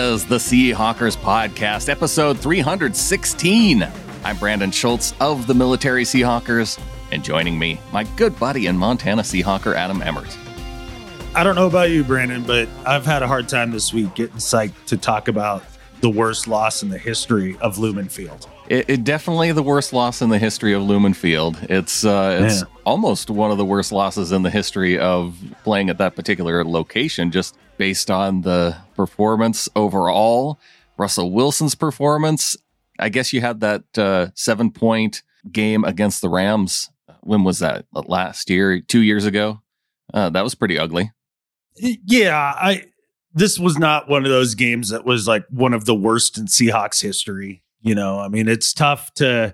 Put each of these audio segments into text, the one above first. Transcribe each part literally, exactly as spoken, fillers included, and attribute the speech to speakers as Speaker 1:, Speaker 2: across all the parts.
Speaker 1: is the Seahawkers Podcast, episode three hundred sixteen. I'm Brandon Schultz of the Military Seahawkers, and joining me, my good buddy and Montana Seahawker, Adam Emmert.
Speaker 2: I don't know about you, Brandon, but I've had a hard time this week getting psyched to talk about the worst loss in the history of Lumen Field.
Speaker 1: It, it definitely the worst loss in the history of Lumen Field. It's uh, it's Man. almost one of the worst losses in the history of playing at that particular location, just based on the performance overall. Russell Wilson's performance. I guess you had that uh, seven-point game against the Rams. When was that? Last year, two years ago? Uh, that was pretty ugly.
Speaker 2: Yeah, I. This was not one of those games that was like one of the worst in Seahawks history. You know, I mean, it's tough to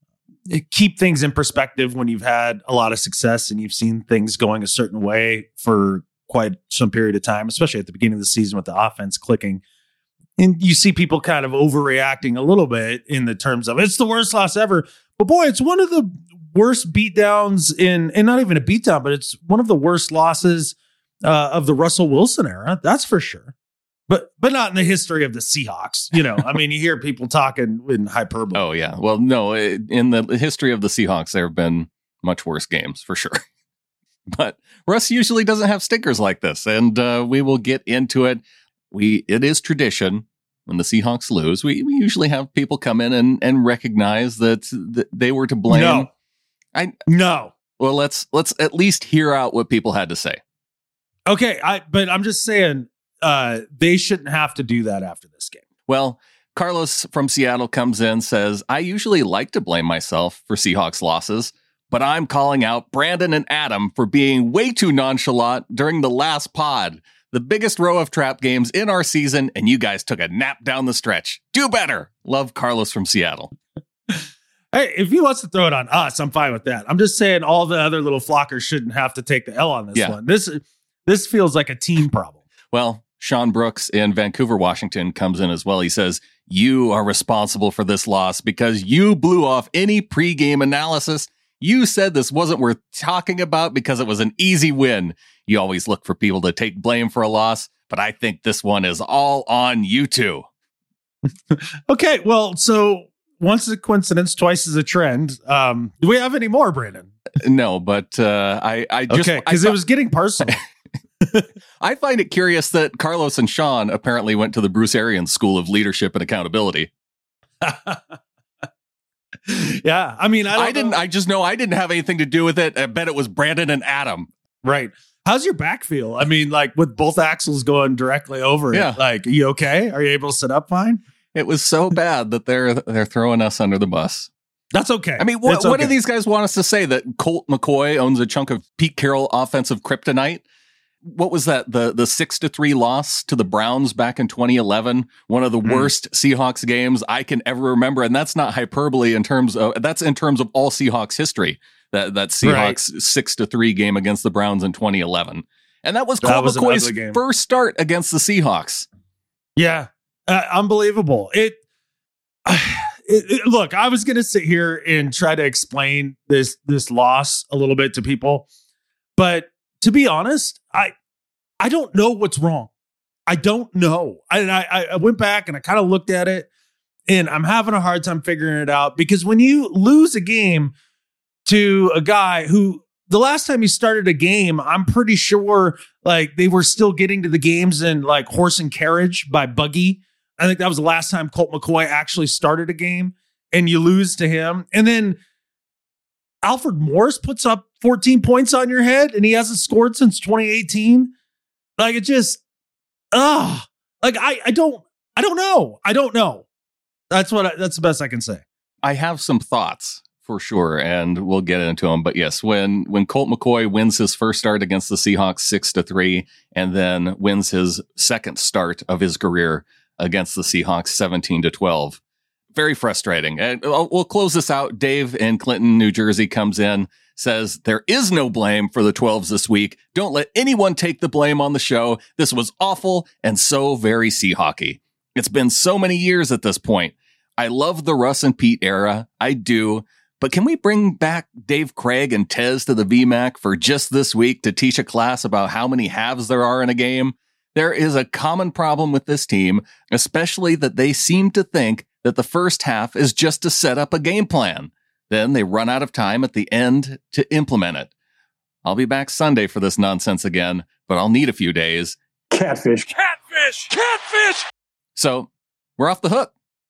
Speaker 2: keep things in perspective when you've had a lot of success and you've seen things going a certain way for quite some period of time, especially at the beginning of the season with the offense clicking. And you see people kind of overreacting a little bit in the terms of it's the worst loss ever. But boy, it's one of the worst beatdowns in, and not even a beatdown, but it's one of the worst losses uh, of the Russell Wilson era. That's for sure. But but not in the history of the Seahawks. You know, I mean, you hear people talking in hyperbole.
Speaker 1: Oh, yeah. Well, no, in the history of the Seahawks, there have been much worse games for sure. But Russ usually doesn't have stinkers like this, and uh, we will get into it. We It is tradition when the Seahawks lose. We, we usually have people come in and, and recognize that, that they were to blame.
Speaker 2: No.
Speaker 1: I
Speaker 2: No.
Speaker 1: Well, let's let's at least hear out what people had to say.
Speaker 2: Okay, I but I'm just saying, Uh, they shouldn't have to do that after this game.
Speaker 1: Well, Carlos from Seattle comes in, says, I usually like to blame myself for Seahawks losses, but I'm calling out Brandon and Adam for being way too nonchalant during the last pod. The biggest row of trap games in our season, and you guys took a nap down the stretch. Do better. Love, Carlos from Seattle.
Speaker 2: Hey, if he wants to throw it on us, I'm fine with that. I'm just saying all the other little flockers shouldn't have to take the L on this
Speaker 1: yeah.
Speaker 2: one. This, this feels like a team problem.
Speaker 1: Well, Sean Brooks in Vancouver, Washington comes in as well. He says, you are responsible for this loss because you blew off any pregame analysis. You said this wasn't worth talking about because it was an easy win. You always look for people to take blame for a loss, but I think this one is all on you two.
Speaker 2: Okay, well, so once is a coincidence, twice is a trend. Um, do we have any more, Brandon?
Speaker 1: No, but uh, I, I just...
Speaker 2: Okay, because it was getting personal.
Speaker 1: I find it curious that Carlos and Sean apparently went to the Bruce Arians School of Leadership and Accountability.
Speaker 2: Yeah, I mean, I, don't
Speaker 1: I didn't.
Speaker 2: know.
Speaker 1: I just know I didn't have anything to do with it. I bet it was Brandon and Adam.
Speaker 2: Right. How's your back feel? I mean, like with both axles going directly over
Speaker 1: yeah.
Speaker 2: it. Like, are you okay? Are you able to sit up fine?
Speaker 1: It was so bad that they're they're throwing us under the bus.
Speaker 2: That's okay.
Speaker 1: I mean, what,
Speaker 2: okay.
Speaker 1: what do these guys want us to say? That Colt McCoy owns a chunk of Pete Carroll offensive kryptonite? What was that? The the six to three loss to the Browns back in twenty eleven, one of the mm. worst Seahawks games I can ever remember, and that's not hyperbole in terms of that's in terms of all Seahawks history. That that Seahawks right. six to three game against the Browns in twenty eleven, and that was Colt McCoy's first start against the Seahawks.
Speaker 2: Yeah, uh, unbelievable. It, it, it. Look, I was going to sit here and try to explain this this loss a little bit to people, but to be honest, I I don't know what's wrong. I don't know. I, I I went back and I kind of looked at it, and I'm having a hard time figuring it out because when you lose a game to a guy who the last time he started a game, I'm pretty sure like they were still getting to the games in like horse and carriage by buggy. I think that was the last time Colt McCoy actually started a game, and you lose to him, and then Alfred Morris puts up fourteen points on your head and he hasn't scored since twenty eighteen. Like it just, ah, like I, I don't, I don't know. I don't know. That's what, I, that's the best I can say.
Speaker 1: I have some thoughts for sure, and we'll get into them. But yes, when, when Colt McCoy wins his first start against the Seahawks six to three, and then wins his second start of his career against the Seahawks seventeen to twelve, very frustrating. And we'll close this out. Dave in Clinton, New Jersey comes in, says, there is no blame for the twelves this week. Don't let anyone take the blame on the show. This was awful and so very Seahawky. It's been so many years at this point. I love the Russ and Pete era. I do. But can we bring back Dave Craig and Tez to the V MAC for just this week to teach a class about how many halves there are in a game? There is a common problem with this team, especially that they seem to think that the first half is just to set up a game plan. Then they run out of time at the end to implement it. I'll be back Sunday for this nonsense again, but I'll need a few days.
Speaker 3: Catfish.
Speaker 4: Catfish! Catfish!
Speaker 1: So we're off the hook.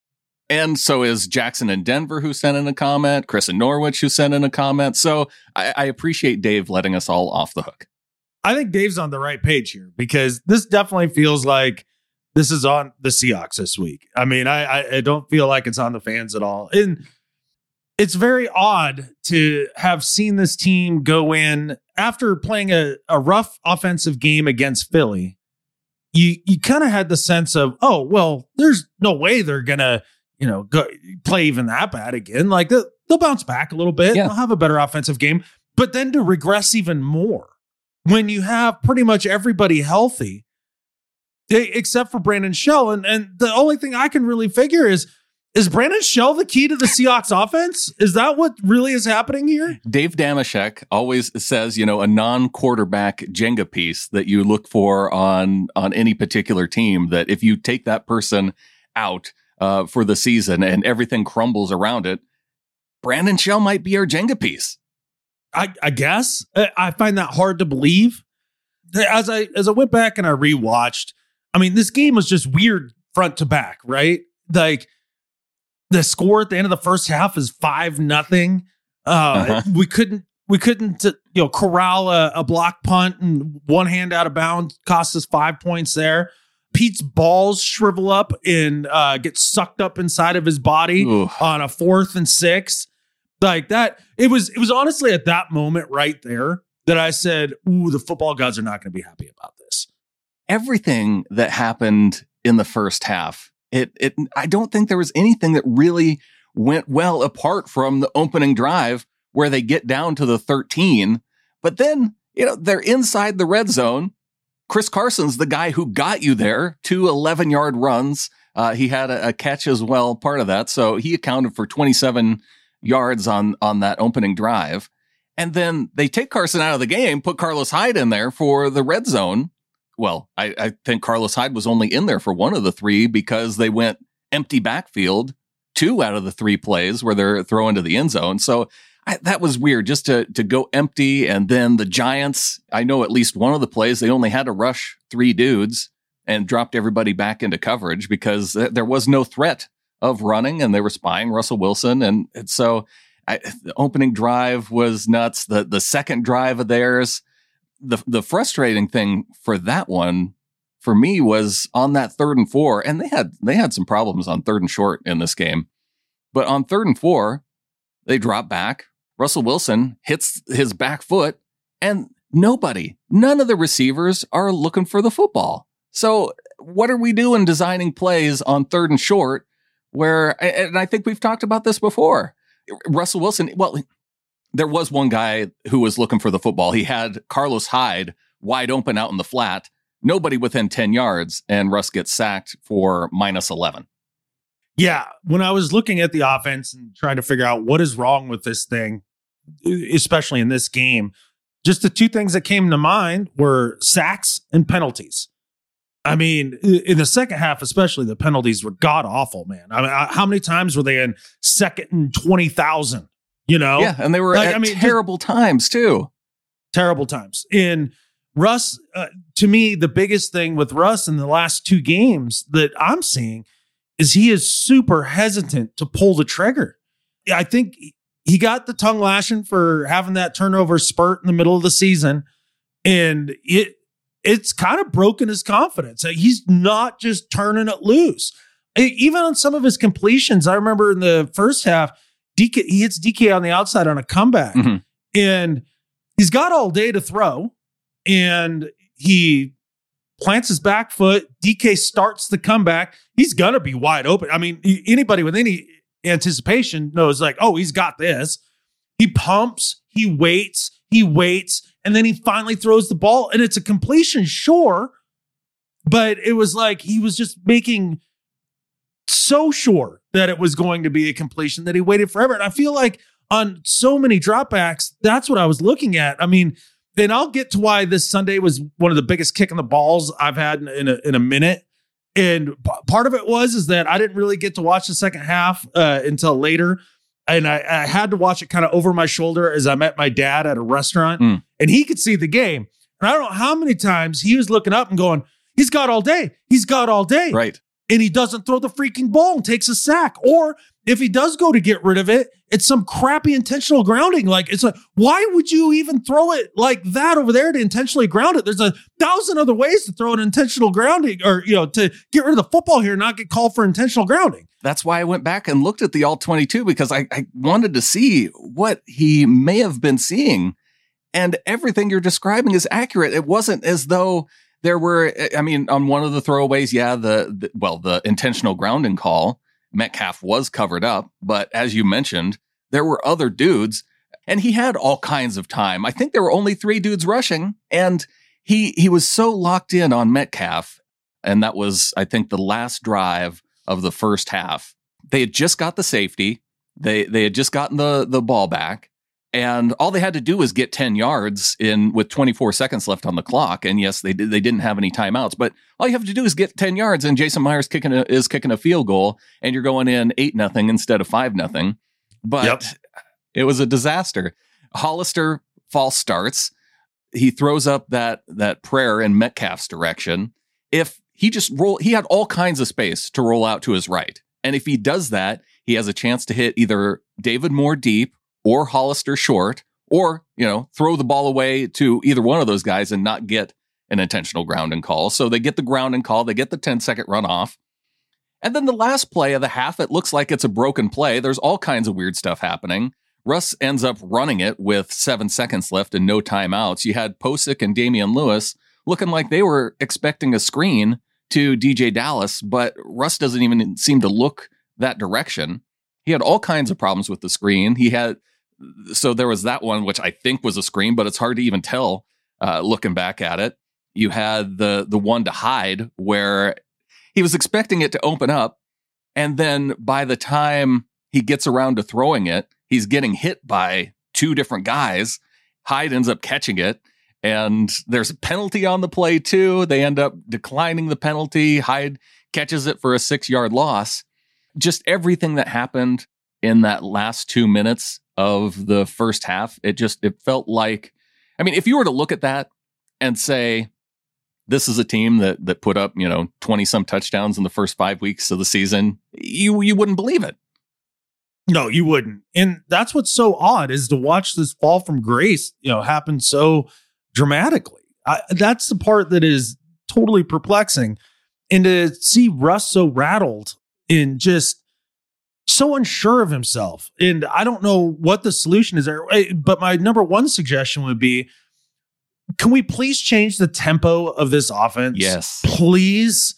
Speaker 1: And so is Jackson in Denver, who sent in a comment, Chris in Norwich, who sent in a comment. So I, I appreciate Dave letting us all off the hook.
Speaker 2: I think Dave's on the right page here because this definitely feels like this is on the Seahawks this week. I mean, I, I, I don't feel like it's on the fans at all. And it's very odd to have seen this team go in after playing a, a rough offensive game against Philly. You you kind of had the sense of, oh, well, there's no way they're going to, you know, go, play even that bad again. Like they'll, they'll bounce back a little bit. Yeah. They'll have a better offensive game, but then to regress even more when you have pretty much everybody healthy, they, except for Brandon Shell. And, and the only thing I can really figure is, is Brandon Shell the key to the Seahawks offense? Is that what really is happening here?
Speaker 1: Dave Damashek always says, you know, a non-quarterback Jenga piece that you look for on, on any particular team, that if you take that person out uh, for the season and everything crumbles around it, Brandon Shell might be our Jenga piece.
Speaker 2: I, I guess I find that hard to believe. As I as I went back and I rewatched, I mean, this game was just weird front to back, right? Like the score at the end of the first half is five nothing. Uh, uh-huh. We couldn't we couldn't you know corral a, a block punt and one hand out of bounds cost us five points there. Pete's balls shrivel up and uh, get sucked up inside of his body Ooh. on a fourth and six. Like that, it was it was honestly at that moment right there that I said, ooh, the football gods are not going to be happy about this.
Speaker 1: Everything that happened in the first half, it it I don't think there was anything that really went well apart from the opening drive where they get down to the thirteen. But then, you know, they're inside the red zone. Chris Carson's the guy who got you there, two eleven-yard runs. Uh, he had a, a catch as well, part of that. So he accounted for twenty-seven yards on, on that opening drive. And then they take Carson out of the game, put Carlos Hyde in there for the red zone. Well, I, I think Carlos Hyde was only in there for one of the three because they went empty backfield, two out of the three plays where they're throwing to the end zone. So I, that was weird just to, to go empty. And then the Giants, I know at least one of the plays, they only had to rush three dudes and dropped everybody back into coverage because th- there was no threat of running and they were spying Russell Wilson. And, and so I, the opening drive was nuts. The the second drive of theirs, the the frustrating thing for that one for me was on that third and four. And they had they had some problems on third and short in this game. But on third and four, they drop back. Russell Wilson hits his back foot and nobody, none of the receivers are looking for the football. So what are we doing designing plays on third and short where, and I think we've talked about this before, Russell Wilson, well, there was one guy who was looking for the football. He had Carlos Hyde wide open out in the flat, nobody within ten yards, and Russ gets sacked for minus eleven.
Speaker 2: Yeah, when I was looking at the offense and trying to figure out what is wrong with this thing, especially in this game, just the two things that came to mind were sacks and penalties. I mean, in the second half, especially, the penalties were god awful, man. I mean, how many times were they in second and twenty thousand? You know,
Speaker 1: yeah, and they were like, at I mean, terrible times too.
Speaker 2: Terrible times. And Russ, uh, to me, the biggest thing with Russ in the last two games that I'm seeing is he is super hesitant to pull the trigger. I think he got the tongue lashing for having that turnover spurt in the middle of the season, and it. It's kind of broken his confidence. He's not just turning it loose. Even on some of his completions, I remember in the first half, D K, he hits D K on the outside on a comeback. Mm-hmm. And he's got all day to throw. And he plants his back foot. D K starts the comeback. He's going to be wide open. I mean, anybody with any anticipation knows like, oh, he's got this. He pumps, he waits, he waits. And then he finally throws the ball and it's a completion, sure. But it was like he was just making so sure that it was going to be a completion that he waited forever. And I feel like on so many dropbacks, that's what I was looking at. I mean, and I'll get to why this Sunday was one of the biggest kick in the balls I've had in, in, a, in a minute. And p- part of it was is that I didn't really get to watch the second half uh, until later. And I, I had to watch it kind of over my shoulder as I met my dad at a restaurant, mm. and he could see the game. And I don't know how many times he was looking up and going, he's got all day. He's got all day.
Speaker 1: Right.
Speaker 2: And he doesn't throw the freaking ball and takes a sack. Or if he does go to get rid of it, it's some crappy intentional grounding. Like, it's like, why would you even throw it like that over there to intentionally ground it? There's a thousand other ways to throw an intentional grounding, or, you know, to get rid of the football here and not get called for intentional grounding.
Speaker 1: That's why I went back and looked at the all twenty-two, because I, I wanted to see what he may have been seeing. And everything you're describing is accurate. It wasn't as though there were, I mean, on one of the throwaways, yeah, the, the well, the intentional grounding call, Metcalf was covered up. But as you mentioned, there were other dudes, and he had all kinds of time. I think there were only three dudes rushing, and he he was so locked in on Metcalf. And that was, I think, the last drive of the first half. They had just got the safety. They they had just gotten the, the ball back. And all they had to do was get ten yards in with twenty-four seconds left on the clock. And yes, they did, they didn't have any timeouts, but all you have to do is get ten yards, and Jason Myers kicking a, is kicking a field goal, and you're going in eight nothing instead of five nothing. But yep. It was a disaster. Hollister false starts. He throws up that that prayer in Metcalf's direction. If he just roll, he had all kinds of space to roll out to his right. And if he does that, he has a chance to hit either David Moore deep or Hollister short, or, you know, throw the ball away to either one of those guys and not get an intentional grounding call. So they get the grounding call, they get the ten second runoff. And then the last play of the half, it looks like it's a broken play. There's all kinds of weird stuff happening. Russ ends up running it with seven seconds left and no timeouts. You had Posick and Damian Lewis looking like they were expecting a screen to D J Dallas, but Russ doesn't even seem to look that direction. He had all kinds of problems with the screen. He had, so there was that one, which I think was a screen, but it's hard to even tell uh, looking back at it. You had the the one to Hyde where he was expecting it to open up, and then by the time he gets around to throwing it, he's getting hit by two different guys. Hyde ends up catching it, and there's a penalty on the play too. They end up declining the penalty. Hyde catches it for a six-yard loss. Just everything that happened in that last two minutes of the first half, it just, it felt like, I mean, if you were to look at that and say, this is a team that that put up, you know, twenty some touchdowns in the first five weeks of the season, you you wouldn't believe it.
Speaker 2: No, you wouldn't. And that's what's so odd, is to watch this fall from grace, you know, happen so dramatically. I, that's the part that is totally perplexing. And to see Russ so rattled and just so unsure of himself. And I don't know what the solution is there, but my number one suggestion would be, can we please change the tempo of this offense?
Speaker 1: Yes.
Speaker 2: Please,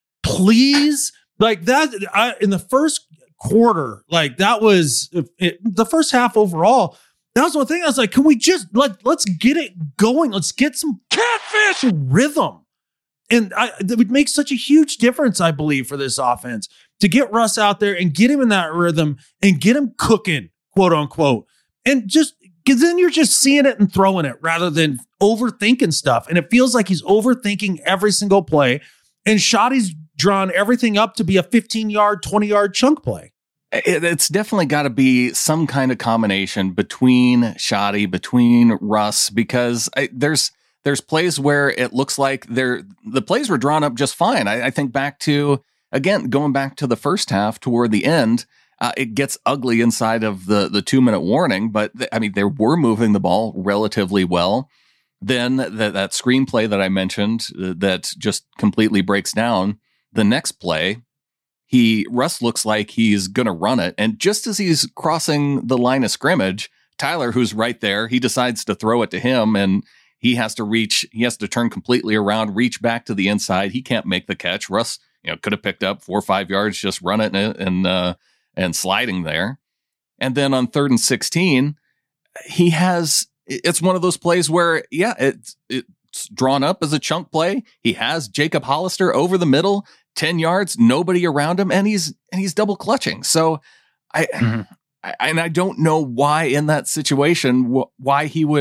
Speaker 2: please. Like that, I, in the first quarter, like that was it, the first half overall. That was one thing. I was like, can we just let, let's get it going. Let's get some
Speaker 4: catfish
Speaker 2: rhythm. And I, that would make such a huge difference, I believe, for this offense, to get Russ out there and get him in that rhythm and get him cooking, quote unquote. And just, because then you're just seeing it and throwing it rather than overthinking stuff. And it feels like he's overthinking every single play. And Shoddy's drawn everything up to be a fifteen-yard, twenty-yard chunk play.
Speaker 1: It, it's definitely got to be some kind of combination between Shoddy, between Russ, because I, there's there's plays where it looks like they're the plays were drawn up just fine. I, I think back to, again, going back to the first half toward the end, uh, it gets ugly inside of the, the two minute warning, but th- I mean, they were moving the ball relatively well. Then that, that screenplay that I mentioned uh, that just completely breaks down. The next play, he Russ looks like he's going to run it. And just as he's crossing the line of scrimmage, Tyler, who's right there, he decides to throw it to him, and he has to reach, he has to turn completely around, reach back to the inside. He can't make the catch. Russ, you know, could have picked up four or five yards, just run it and, and, uh, and sliding there. And then on third and sixteen, he has, it's one of those plays where, yeah, it's, it's drawn up as a chunk play. He has Jacob Hollister over the middle, ten yards, nobody around him, and he's, and he's double clutching. So I, mm-hmm. I and I don't know why in that situation, wh- why he would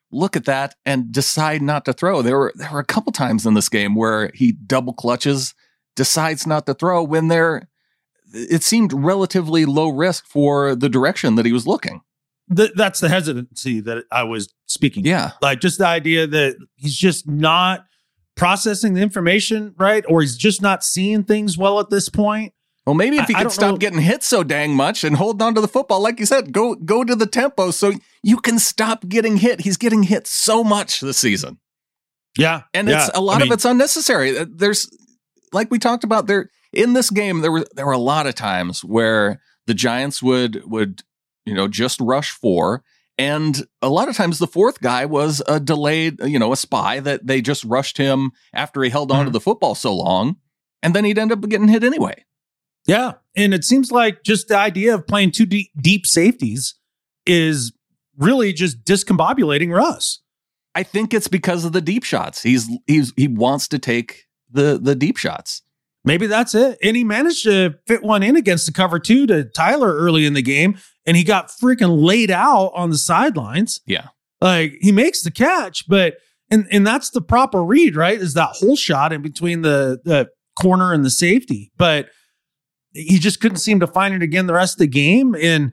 Speaker 1: look at that and decide not to throw. There were there were a couple times in this game where he double clutches, decides not to throw when they're it seemed relatively low risk for the direction that he was looking.
Speaker 2: Th- that's the hesitancy that I was speaking.
Speaker 1: Yeah.
Speaker 2: Like just the idea that he's just not processing the information right, or he's just not seeing things well at this point.
Speaker 1: Well, maybe if he
Speaker 2: I,
Speaker 1: could
Speaker 2: I
Speaker 1: stop
Speaker 2: know.
Speaker 1: getting hit so dang much and hold on to the football, like you said, go go to the tempo so you can stop getting hit. He's getting hit so much this season.
Speaker 2: Yeah.
Speaker 1: And
Speaker 2: yeah.
Speaker 1: it's a lot
Speaker 2: I
Speaker 1: of
Speaker 2: mean,
Speaker 1: it's unnecessary. There's, like we talked about there in this game, there were there were a lot of times where the Giants would would, you know, just rush four. And a lot of times the fourth guy was a delayed, you know, a spy that they just rushed him after he held on
Speaker 2: mm-hmm.
Speaker 1: to the football so long. And then he'd end up getting hit anyway.
Speaker 2: Yeah. And it seems like just the idea of playing two deep, deep safeties is really just discombobulating Russ.
Speaker 1: I think it's because of the deep shots. He's he's he wants to take the the deep shots.
Speaker 2: Maybe that's it. And he managed to fit one in against the cover two to Tyler early in the game, and he got freaking laid out on the sidelines.
Speaker 1: Yeah.
Speaker 2: Like he makes the catch, but and and that's the proper read, right? Is that whole shot in between the the corner and the safety. But he just couldn't seem to find it again the rest of the game. And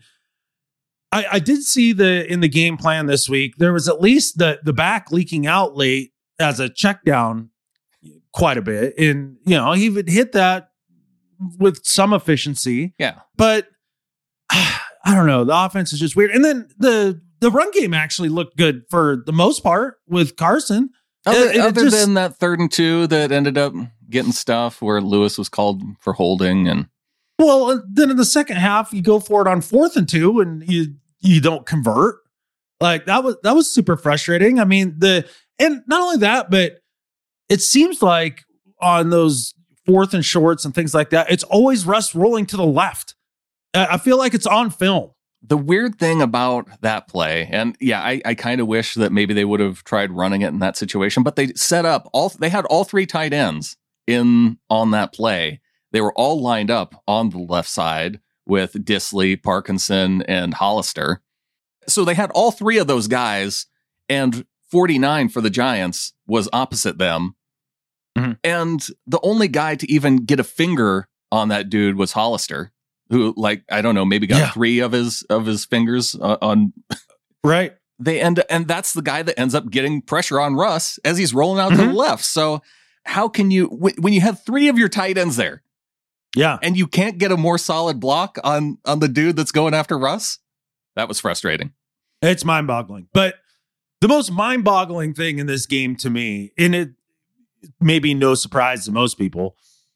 Speaker 2: I, I did see the in the game plan this week, there was at least the the back leaking out late as a check down quite a bit. And, you know, he would hit that with some efficiency.
Speaker 1: Yeah.
Speaker 2: But I don't know. The offense is just weird. And then the the run game actually looked good for the most part with Carson.
Speaker 1: Other,
Speaker 2: It- it
Speaker 1: other
Speaker 2: just-
Speaker 1: than that third and two that ended up getting stuff where Lewis was called for holding. And
Speaker 2: Well, then in the second half, you go for it on fourth and two and you you don't convert. Like that was that was super frustrating. I mean, the and not only that, but it seems like on those fourth and shorts and things like that, it's always Russ rolling to the left. I I feel like it's on film.
Speaker 1: the weird thing about that play, and yeah, I, I kind of wish that maybe they would have tried running it in that situation, but they set up all, they had all three tight ends in on that play. They were all lined up on the left side with Disley, Parkinson, and Hollister. So they had all three of those guys, and forty-nine for the Giants was opposite them. Mm-hmm. And the only guy to even get a finger on that dude was Hollister, who, like, I don't know, maybe got yeah. three of his of his fingers uh, on.
Speaker 2: Right.
Speaker 1: They end, and that's the guy that ends up getting pressure on Russ as he's rolling out mm-hmm. to the left. So how can you, when you have three of your tight ends there,
Speaker 2: yeah,
Speaker 1: and you can't get a more solid block on on the dude that's going after Russ? That was frustrating.
Speaker 2: It's mind-boggling. But the most mind-boggling thing in this game to me, and it may be no surprise to most people,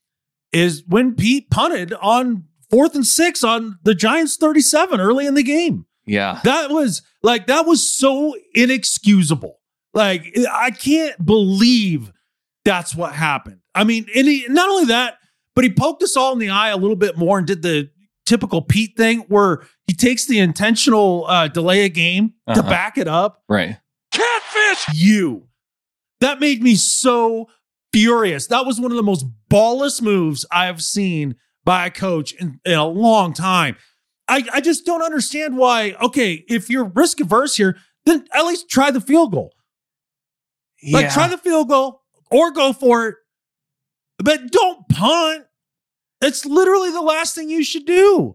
Speaker 2: is when Pete punted on fourth and six on the Giants thirty-seven early in the game.
Speaker 1: Yeah.
Speaker 2: That was like, that was so inexcusable. Like, I can't believe that's what happened. I mean, and he, not only that, but he poked us all in the eye a little bit more and did the typical Pete thing where he takes the intentional uh, delay a game uh-huh. to back it up.
Speaker 1: Right.
Speaker 4: Catfish!
Speaker 2: You. That made me so furious. That was one of the most ballless moves I have seen by a coach in, in a long time. I, I just don't understand why, okay, if you're risk averse here, then at least try the field goal. Yeah. Like, try the field goal or go for it, but don't punt. It's literally the last thing you should do.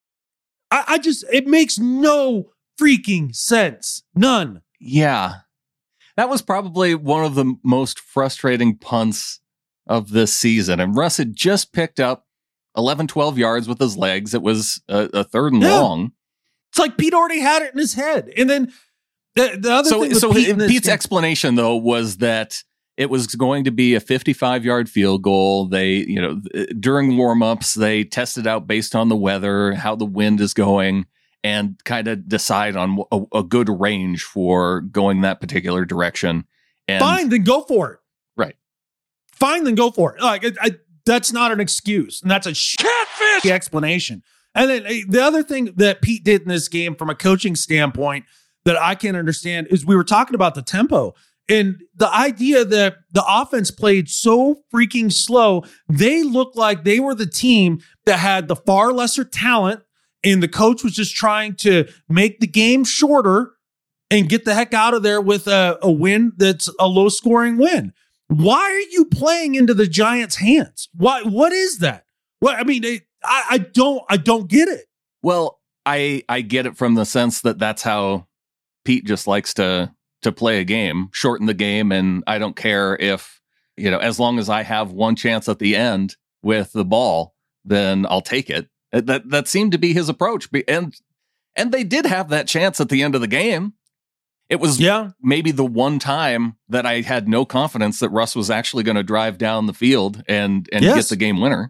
Speaker 2: I, I just, it makes no freaking sense. None.
Speaker 1: Yeah. That was probably one of the most frustrating punts of this season. And Russ had just picked up eleven, twelve yards with his legs. It was a, a third and yeah. long.
Speaker 2: It's like Pete already had it in his head. And then the, the other
Speaker 1: so,
Speaker 2: thing with
Speaker 1: so
Speaker 2: Pete
Speaker 1: Pete's
Speaker 2: game,
Speaker 1: explanation, though, was that it was going to be a fifty-five yard field goal. They, you know, during warmups, they tested out based on the weather, how the wind is going, and kind of decide on a, a good range for going that particular direction. And
Speaker 2: fine, then go for it.
Speaker 1: Right.
Speaker 2: Fine, then go for it. Like, I, I, that's not an excuse, and that's a
Speaker 4: catfish
Speaker 2: explanation. And then the other thing that Pete did in this game from a coaching standpoint that I can't understand is we were talking about the tempo. And the idea that the offense played so freaking slow, they looked like they were the team that had the far lesser talent, and the coach was just trying to make the game shorter and get the heck out of there with a, a win that's a low scoring win. Why are you playing into the Giants' hands? Why? What is that? Well, I mean, it, I, I don't, I don't get it.
Speaker 1: Well, I I get it from the sense that that's how Pete just likes to to play a game, shorten the game, and I don't care if, you know, as long as I have one chance at the end with the ball, then I'll take it. That that seemed to be his approach, and and they did have that chance at the end of the game. It was
Speaker 2: yeah.
Speaker 1: maybe the one time that I had no confidence that Russ was actually going to drive down the field and and
Speaker 2: yes.
Speaker 1: get the game winner.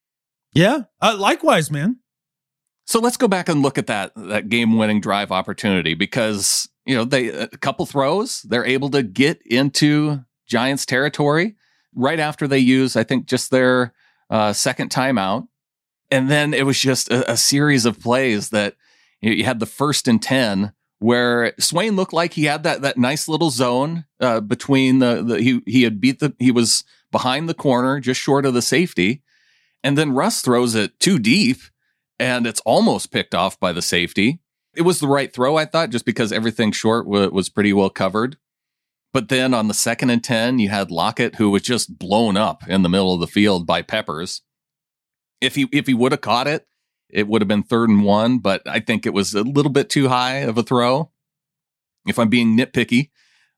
Speaker 2: Yeah, uh, likewise, man.
Speaker 1: So let's go back and look at that that game-winning drive opportunity, because, you know, they a couple throws, they're able to get into Giants territory right after they use, I think, just their uh, second timeout. And then it was just a, a series of plays that, you know, you had the first and ten where Swain looked like he had that that nice little zone uh, between the, the he he had beat the he was behind the corner just short of the safety, and then Russ throws it too deep and it's almost picked off by the safety. It was the right throw, I thought, just because everything short w- was pretty well covered. But then on the second and ten, you had Lockett, who was just blown up in the middle of the field by Peppers. If he if he would have caught it, it would have been third and one, but I think it was a little bit too high of a throw, if I'm being nitpicky.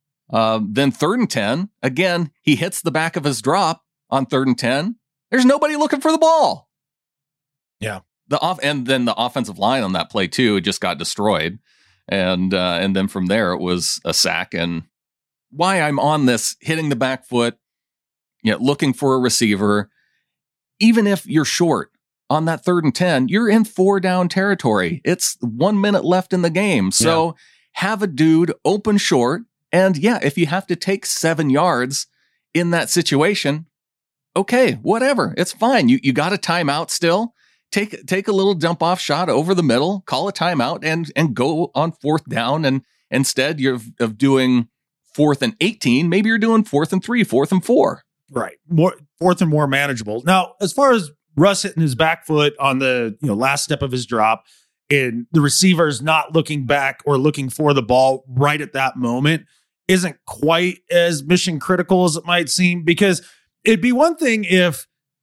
Speaker 1: Um, then third and ten, again, he hits the back of his drop on third and ten. There's nobody looking for the ball.
Speaker 2: Yeah.
Speaker 1: The off and then the offensive line on that play too, it just got destroyed. And uh, and then from there it was a sack. And why I'm on this hitting the back foot, you know, looking for a receiver, even if you're short on that third and ten, you're in four down territory. It's one minute left in the game. So yeah. Have a dude open short. And yeah, if you have to take seven yards in that situation, okay, whatever. It's fine. You you got a timeout still. Take take a little dump off shot over the middle, call a timeout, and and go on fourth down. And instead you're of doing fourth and eighteen, maybe you're doing fourth and three, fourth and four.
Speaker 2: Right. More fourth and more manageable. Now, as far as Russ hitting his back foot on the, you know, last step of his drop, and the receiver's not looking back or looking for the ball right at that moment, isn't quite as mission critical as it might seem, because it'd be one thing if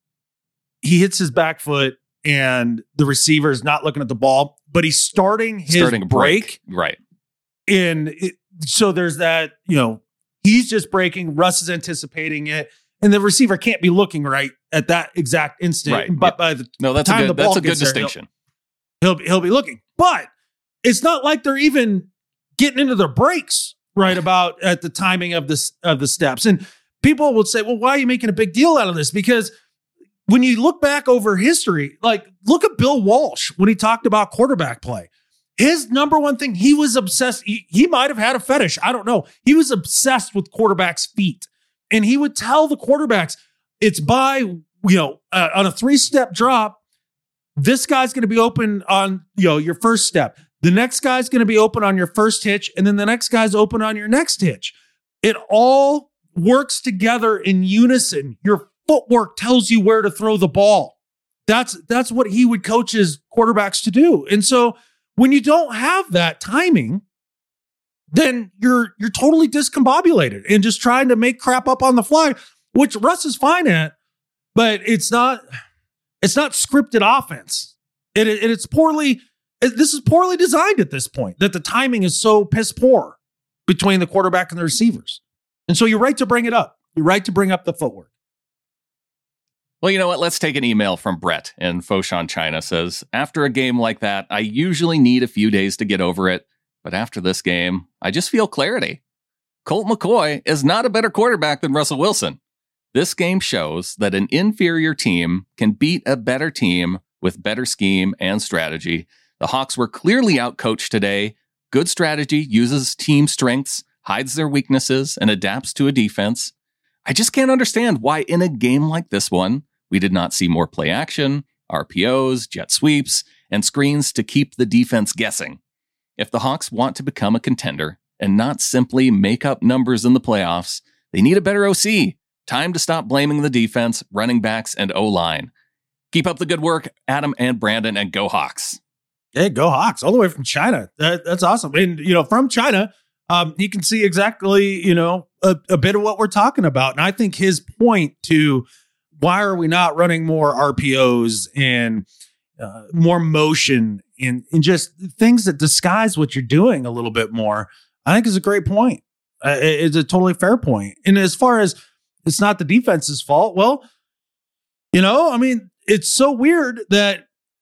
Speaker 2: he hits his back foot and the receiver is not looking at the ball, but he's starting his
Speaker 1: starting a break.
Speaker 2: break.
Speaker 1: Right.
Speaker 2: And it, so there's that, you know, he's just breaking, Russ is anticipating it, and the receiver can't be looking right at that exact instant.
Speaker 1: Right.
Speaker 2: But by the
Speaker 1: no, that's
Speaker 2: time
Speaker 1: a good,
Speaker 2: the ball
Speaker 1: that's a good
Speaker 2: gets there,
Speaker 1: distinction.
Speaker 2: He'll, he'll, he'll be looking. But it's not like they're even getting into their breaks right about at the timing of this of the steps. And people would say, well, why are you making a big deal out of this? Because when you look back over history, like look at Bill Walsh when he talked about quarterback play. His number one thing, he was obsessed. He, he might have had a fetish. I don't know. He was obsessed with quarterbacks' feet. And he would tell the quarterbacks, it's by, you know, uh, on a three-step drop, this guy's going to be open on, you know, your first step. The next guy's going to be open on your first hitch. And then the next guy's open on your next hitch. It all works together in unison. Your footwork tells you where to throw the ball. That's, that's what he would coach his quarterbacks to do. And so when you don't have that timing, then you're you're totally discombobulated and just trying to make crap up on the fly, which Russ is fine at, but it's not it's not scripted offense. It, it it's poorly it, this is poorly designed at this point, that the timing is so piss poor between the quarterback and the receivers. And so you're right to bring it up. You're right to bring up the footwork.
Speaker 1: Well, you know what? Let's take an email from Brett in Foshan, China. Says, after a game like that, I usually need a few days to get over it. But after this game, I just feel clarity. Colt McCoy is not a better quarterback than Russell Wilson. This game shows that an inferior team can beat a better team with better scheme and strategy. The Hawks were clearly outcoached today. Good strategy uses team strengths, hides their weaknesses, and adapts to a defense. I just can't understand why in a game like this one, we did not see more play action, R P Os, jet sweeps, and screens to keep the defense guessing. If the Hawks want to become a contender and not simply make up numbers in the playoffs, they need a better O C. Time to stop blaming the defense, running backs, and O-line. Keep up the good work, Adam and Brandon, and go Hawks.
Speaker 2: Hey, go Hawks, all the way from China. That, that's awesome. And, you know, from China, um, you can see exactly, you know, a, a bit of what we're talking about. And I think his point to why are we not running more R P Os and uh, more motion and, and just things that disguise what you're doing a little bit more, I think is a great point. Uh, it's a totally fair point. And as far as it's not the defense's fault, well, you know, I mean, it's so weird that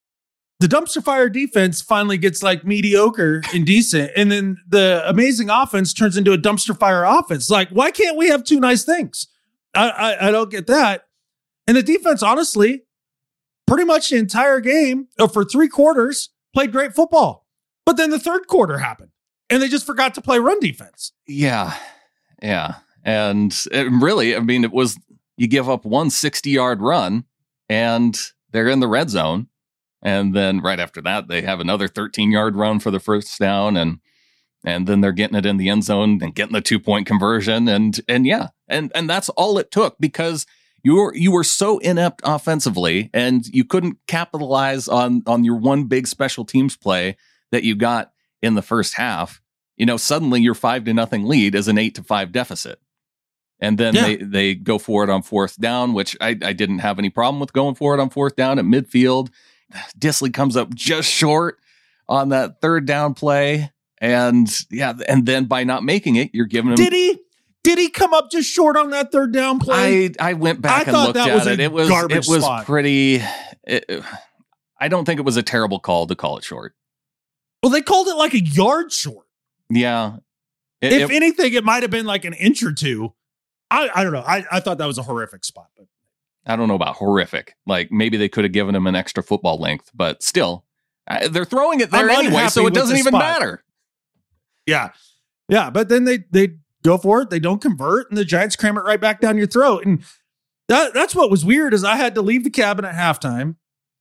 Speaker 2: the dumpster fire defense finally gets like mediocre and decent. And then the amazing offense turns into a dumpster fire offense. Like, why can't we have two nice things? I, I, I don't get that. And the defense, honestly, pretty much the entire game or for three quarters played great football. But then the third quarter happened and they just forgot to play run defense.
Speaker 1: Yeah. Yeah. And it really, I mean, it was, you give up one sixty yard run and they're in the red zone. And then right after that, they have another thirteen yard run for the first down. And, and then they're getting it in the end zone and getting the two point conversion. And, and yeah, and, and that's all it took because you were, you were so inept offensively and you couldn't capitalize on, on your one big special teams play that you got in the first half. You know, suddenly your five to nothing lead is an eight to five deficit. And then yeah. they, they go for it on fourth down, which I, I didn't have any problem with going for it on fourth down at midfield. Dissly comes up just short on that third down play. And yeah, and then by not making it, you're giving him.
Speaker 2: Did he? Did he come up just short on that third down play?
Speaker 1: I, I went back
Speaker 2: I
Speaker 1: and looked
Speaker 2: that
Speaker 1: at
Speaker 2: was
Speaker 1: it.
Speaker 2: A
Speaker 1: it was
Speaker 2: garbage
Speaker 1: it was
Speaker 2: spot.
Speaker 1: pretty. It, I don't think it was a terrible call to call it short.
Speaker 2: Well, they called it like a yard short.
Speaker 1: Yeah. It,
Speaker 2: if
Speaker 1: it,
Speaker 2: anything, it might have been like an inch or two. I, I don't know. I, I thought that was a horrific spot, but
Speaker 1: I don't know about horrific. Like maybe they could have given him an extra football length, but still, uh, they're throwing it there
Speaker 2: I'm
Speaker 1: anyway, so it doesn't even
Speaker 2: spot.
Speaker 1: matter.
Speaker 2: Yeah, yeah. But then they they go for it, they don't convert, and the Giants cram it right back down your throat. And that that's what was weird is I had to leave the cabin at halftime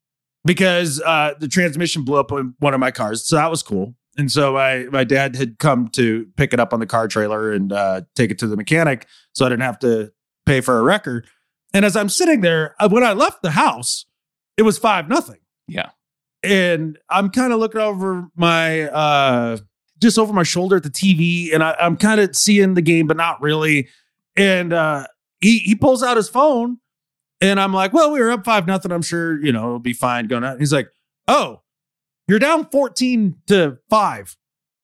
Speaker 2: because uh, the transmission blew up in one of my cars, so that was cool. And so my my dad had come to pick it up on the car trailer and uh, take it to the mechanic, so I didn't have to pay for a wrecker. And as I'm sitting there, when I left the house, it was five nothing.
Speaker 1: Yeah.
Speaker 2: And I'm kind of looking over my, uh, just over my shoulder at the T V. And I, I'm kind of seeing the game, but not really. And uh, he, he pulls out his phone and I'm like, well, we were up five nothing. I'm sure, you know, it'll be fine going out. And he's like, oh, you're down fourteen to five.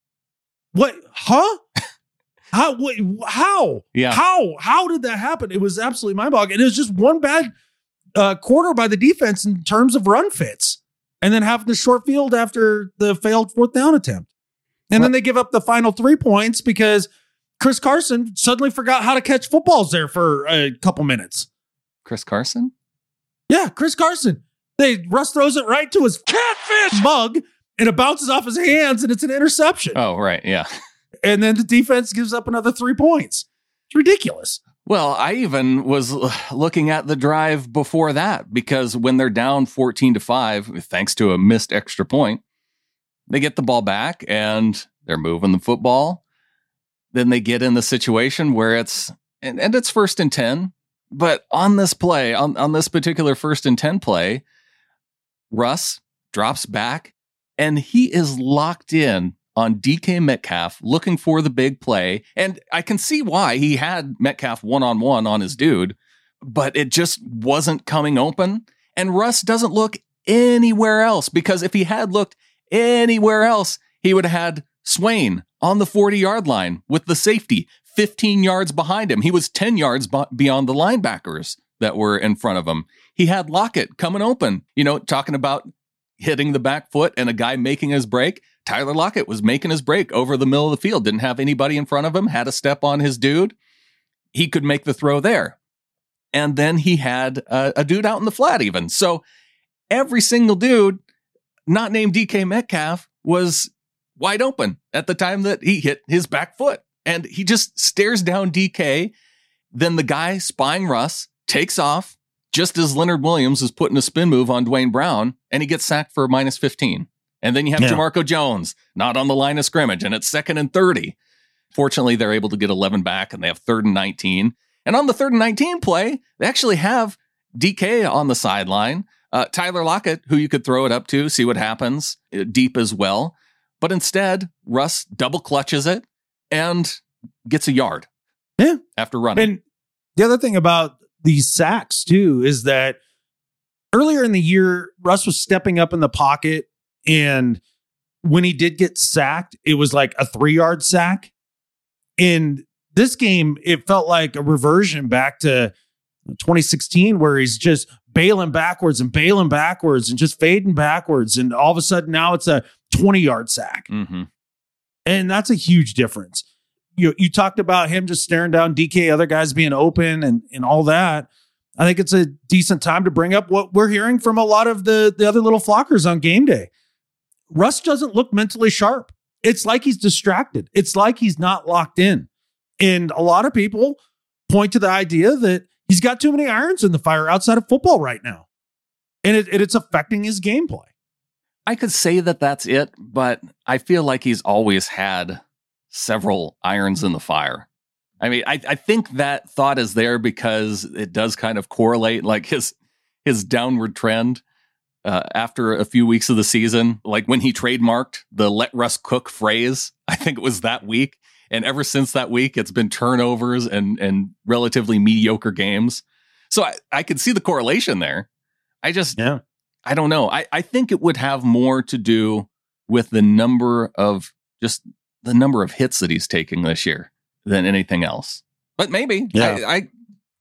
Speaker 2: What? Huh? How? Wait, how?
Speaker 1: Yeah.
Speaker 2: How? How did that happen? It was absolutely mind-boggling. It was just one bad uh, quarter by the defense in terms of run fits, and then having the short field after the failed fourth down attempt, and well, then they give up the final three points because Chris Carson suddenly forgot how to catch footballs there for a couple minutes.
Speaker 1: Chris Carson?
Speaker 2: Yeah, Chris Carson. They Russ throws it right to his
Speaker 4: catfish
Speaker 2: mug, and it bounces off his hands, and it's an interception.
Speaker 1: Oh, right, yeah.
Speaker 2: And then the defense gives up another three points. It's ridiculous.
Speaker 1: Well, I even was looking at the drive before that because when they're down fourteen to five, thanks to a missed extra point, they get the ball back and they're moving the football. Then they get in the situation where it's, and, and it's first and ten. But on this play, on, on this particular first and ten play, Russ drops back and he is locked in on D K Metcalf looking for the big play. And I can see why he had Metcalf one-on-one on his dude, but it just wasn't coming open. And Russ doesn't look anywhere else because if he had looked anywhere else, he would have had Swain on the forty yard line with the safety fifteen yards behind him. He was ten yards b- beyond the linebackers that were in front of him. He had Lockett coming open, you know, talking about hitting the back foot and a guy making his break. Tyler Lockett was making his break over the middle of the field, didn't have anybody in front of him, had a step on his dude. He could make the throw there. And then he had a, a dude out in the flat even. So every single dude not named D K Metcalf was wide open at the time that he hit his back foot. And he just stares down D K. Then the guy spying Russ takes off just as Leonard Williams is putting a spin move on Dwayne Brown, and he gets sacked for minus fifteen. And then you have yeah. Jamarco Jones not on the line of scrimmage, and it's second and thirty. Fortunately, they're able to get eleven back, and they have third and nineteen. And on the third and nineteen play, they actually have D K on the sideline, Uh, Tyler Lockett, who you could throw it up to, see what happens, uh, deep as well. But instead, Russ double clutches it and gets a yard.
Speaker 2: Yeah.
Speaker 1: After running.
Speaker 2: And the other thing about these sacks, too, is that earlier in the year, Russ was stepping up in the pocket. And when he did get sacked, it was like a three-yard sack. In this game, it felt like a reversion back to twenty sixteen, where he's just bailing backwards and bailing backwards and just fading backwards. And all of a sudden now it's a twenty yard sack.
Speaker 1: Mm-hmm.
Speaker 2: And that's a huge difference. You you talked about him just staring down D K, other guys being open and, and all that. I think it's a decent time to bring up what we're hearing from a lot of the, the other little flockers on game day. Russ doesn't look mentally sharp. It's like he's distracted. It's like he's not locked in. And a lot of people point to the idea that he's got too many irons in the fire outside of football right now. And it, it, it's affecting his gameplay.
Speaker 1: I could say that that's it, but I feel like he's always had several irons in the fire. I mean, I, I think that thought is there because it does kind of correlate, like his his downward trend uh, after a few weeks of the season. Like when he trademarked the "let Russ cook" phrase, I think it was that week. And ever since that week, it's been turnovers and and relatively mediocre games. So I, I could see the correlation there. I just,
Speaker 2: yeah.
Speaker 1: I don't know. I, I think it would have more to do with the number of just the number of hits that he's taking this year than anything else. But maybe.
Speaker 2: Yeah.
Speaker 1: I, I,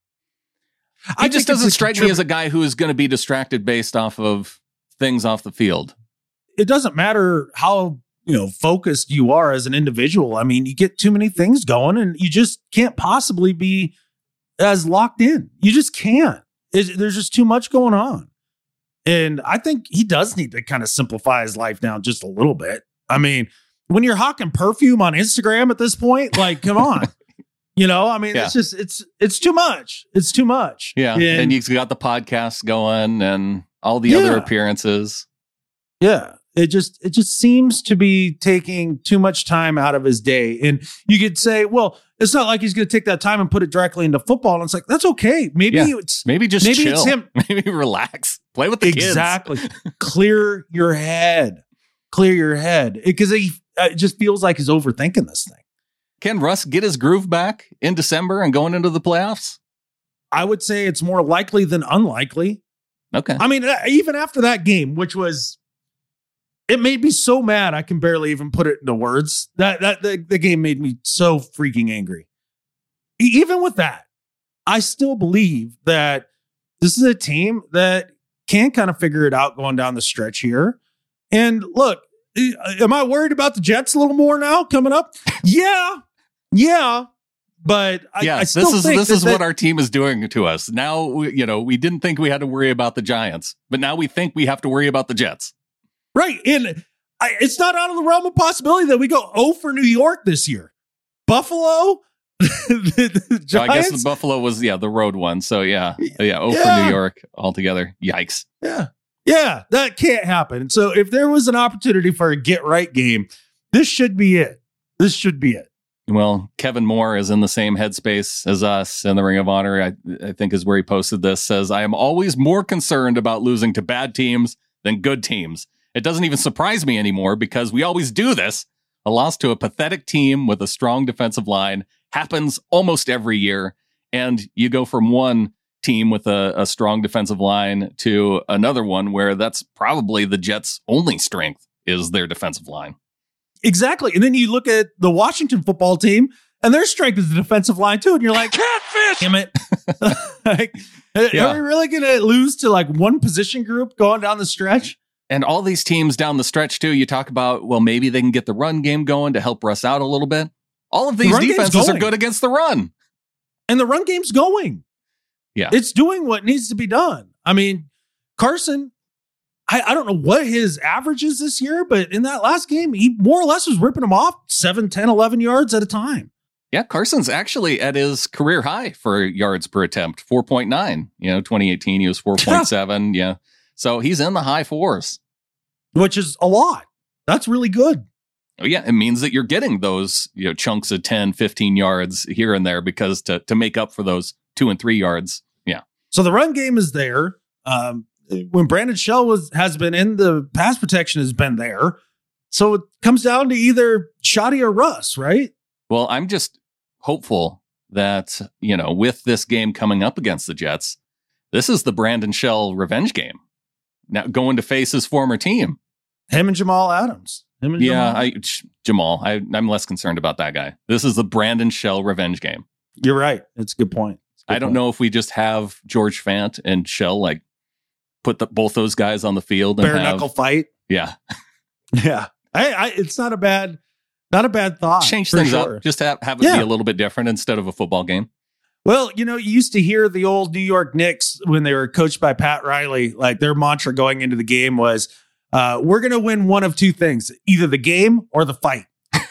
Speaker 2: I
Speaker 1: he just doesn't strike contrib- me as a guy who is going to be distracted based off of things off the field.
Speaker 2: It doesn't matter how, you know, focused you are as an individual. I mean, you get too many things going and you just can't possibly be as locked in. You just can't. It, there's just too much going on. And I think he does need to kind of simplify his life down just a little bit. I mean, when you're hawking perfume on Instagram at this point, like, come on. You know, I mean, yeah. it's just, it's, it's too much. It's too much.
Speaker 1: Yeah. And, and you've got the podcast going and all the yeah. other appearances.
Speaker 2: Yeah. It just, it just seems to be taking too much time out of his day. And you could say, well, it's not like he's going to take that time and put it directly into football. And it's like, that's okay. Maybe yeah. it's
Speaker 1: maybe just
Speaker 2: maybe
Speaker 1: chill.
Speaker 2: It's him.
Speaker 1: Maybe relax, play with the
Speaker 2: exactly.
Speaker 1: kids.
Speaker 2: Exactly. Clear your head, clear your head. Because it, it just feels like he's overthinking this thing.
Speaker 1: Can Russ get his groove back in December and going into the playoffs?
Speaker 2: I would say it's more likely than unlikely.
Speaker 1: Okay.
Speaker 2: I mean, even after that game, which was, it made me so mad I can barely even put it into words. That that the, the game made me so freaking angry. Even with that, I still believe that this is a team that can kind of figure it out going down the stretch here. And look, am I worried about the Jets a little more now coming up? Yeah, yeah. But I,
Speaker 1: yeah,
Speaker 2: I still
Speaker 1: this is
Speaker 2: think
Speaker 1: this
Speaker 2: that
Speaker 1: is
Speaker 2: that,
Speaker 1: what our team is doing to us now. We, you know, we didn't think we had to worry about the Giants, but now we think we have to worry about the Jets.
Speaker 2: Right. And I, it's not out of the realm of possibility that we go oh for New York this year. Buffalo, the, the Giants.
Speaker 1: So I guess the Buffalo was, yeah, the road one. So, yeah, yeah, oh yeah. for New York altogether. Yikes.
Speaker 2: Yeah. Yeah, that can't happen. So if there was an opportunity for a get right game, this should be it. This should be it.
Speaker 1: Well, Kevin Moore is in the same headspace as us in the Ring of Honor. I, I think is where he posted this. Says, I am always more concerned about losing to bad teams than good teams. It doesn't even surprise me anymore because we always do this. A loss to a pathetic team with a strong defensive line happens almost every year. And you go from one team with a, a strong defensive line to another one where that's probably the Jets' only strength is their defensive line.
Speaker 2: Exactly. And then you look at the Washington football team and their strength is the defensive line too. And you're like,
Speaker 4: catfish!
Speaker 2: Damn it. Like,
Speaker 1: yeah.
Speaker 2: Are we really going to lose to like one position group going down the stretch?
Speaker 1: And all these teams down the stretch, too, you talk about, well, maybe they can get the run game going to help Russ out a little bit. All of these the defenses are good against the run.
Speaker 2: And the run game's going.
Speaker 1: Yeah.
Speaker 2: It's doing what needs to be done. I mean, Carson, I, I don't know what his average is this year, but in that last game, he more or less was ripping them off seven, ten, eleven yards at a time.
Speaker 1: Yeah, Carson's actually at his career high for yards per attempt, four point nine. You know, twenty eighteen, he was four point seven. Yeah. So he's in the high fours.
Speaker 2: Which is a lot. That's really good.
Speaker 1: Oh, yeah. It means that you're getting those, you know, chunks of ten, fifteen yards here and there because to, to make up for those two and three yards. Yeah.
Speaker 2: So the run game is there. Um, when Brandon Shell was has been in, the pass protection has been there. So it comes down to either Shoddy or Russ, right?
Speaker 1: Well, I'm just hopeful that, you know, with this game coming up against the Jets, this is the Brandon Shell revenge game. Now going to face his former team.
Speaker 2: Him and Jamal Adams. Him and
Speaker 1: yeah,
Speaker 2: Jamal.
Speaker 1: I, Jamal. I, I'm less concerned about that guy. This is the Brandon Shell revenge game.
Speaker 2: You're right. It's a good point. A good
Speaker 1: I don't
Speaker 2: point.
Speaker 1: know if we just have George Fant and Shell like put the, both those guys on the field and
Speaker 2: Bare
Speaker 1: have,
Speaker 2: knuckle fight.
Speaker 1: Yeah,
Speaker 2: Yeah. I, I, it's not a bad, not a bad thought.
Speaker 1: change
Speaker 2: for
Speaker 1: things
Speaker 2: sure.
Speaker 1: up. Just have, have it
Speaker 2: Yeah.
Speaker 1: be a little bit different instead of a football game.
Speaker 2: Well, you know, you used to hear the old New York Knicks when they were coached by Pat Riley, like their mantra going into the game was, uh, we're going to win one of two things, either the game or the fight.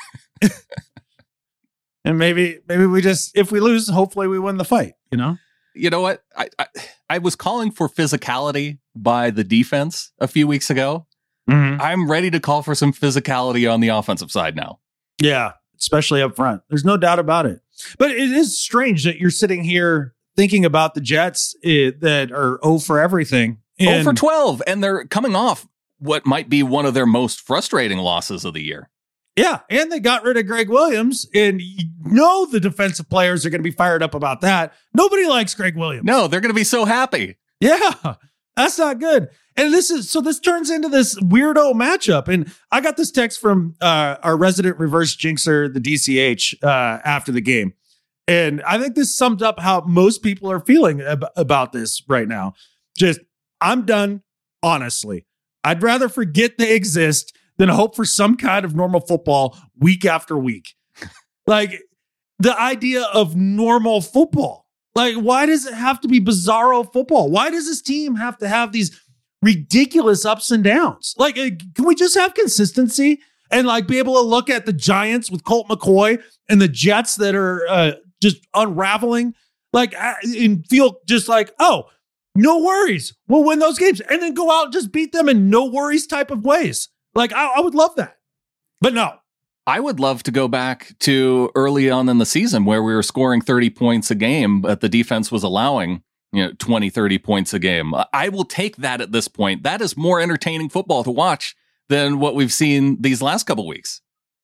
Speaker 2: And maybe, maybe we just, if we lose, hopefully we win the fight, you know?
Speaker 1: You know what? I, I I was calling for physicality by the defense a few weeks ago.
Speaker 2: Mm-hmm.
Speaker 1: I'm ready to call for some physicality on the offensive side now.
Speaker 2: Yeah, especially up front. There's no doubt about it. But it is strange that you're sitting here thinking about the Jets eh, that are oh for everything.
Speaker 1: oh for twelve, and they're coming off what might be one of their most frustrating losses of the year.
Speaker 2: Yeah, and they got rid of Greg Williams, and you know the defensive players are going to be fired up about that. Nobody likes Greg Williams.
Speaker 1: No, they're going to be so happy.
Speaker 2: Yeah, that's not good. And this is so this turns into this weirdo matchup. And I got this text from uh, our resident reverse jinxer, the D C H, uh, after the game. And I think this sums up how most people are feeling ab- about this right now. Just, I'm done, honestly. I'd rather forget they exist than hope for some kind of normal football week after week. Like, the idea of normal football. Like, why does it have to be bizarro football? Why does this team have to have these ridiculous ups and downs? Like, uh, can we just have consistency and like be able to look at the Giants with Colt McCoy and the Jets that are uh, just unraveling, like, uh, and feel just like, oh, no worries, we'll win those games, and then go out and just beat them in no worries type of ways. Like, I, I would love that, but no.
Speaker 1: I would love to go back to early on in the season where we were scoring thirty points a game, but the defense was allowing, you know, twenty, thirty points a game. I will take that at this point. That is more entertaining football to watch than what we've seen these last couple weeks.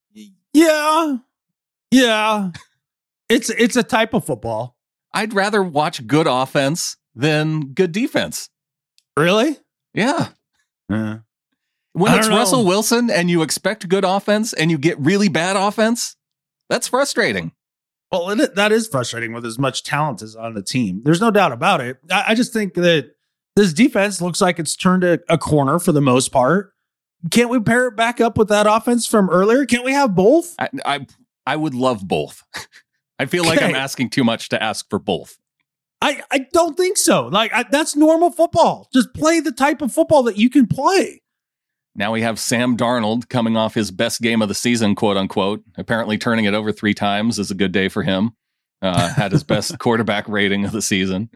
Speaker 2: Yeah. Yeah. It's it's a type of football.
Speaker 1: I'd rather watch good offense than good defense.
Speaker 2: Really?
Speaker 1: Yeah.
Speaker 2: Yeah.
Speaker 1: When
Speaker 2: I
Speaker 1: it's
Speaker 2: don't know.
Speaker 1: Russell Wilson and you expect good offense and you get really bad offense, that's frustrating.
Speaker 2: Well, and it, that is frustrating with as much talent as on the team. There's no doubt about it. I, I just think that this defense looks like it's turned a, a corner for the most part. Can't we pair it back up with that offense from earlier? Can't we have both?
Speaker 1: I I, I would love both. I feel like I'm
Speaker 2: Okay.
Speaker 1: asking too much to ask for both.
Speaker 2: I, I don't think so. Like, I, that's normal football. Just play the type of football that you can play.
Speaker 1: Now we have Sam Darnold coming off his best game of the season, quote unquote. Apparently turning it over three times is a good day for him. Uh, had his best quarterback rating of the season.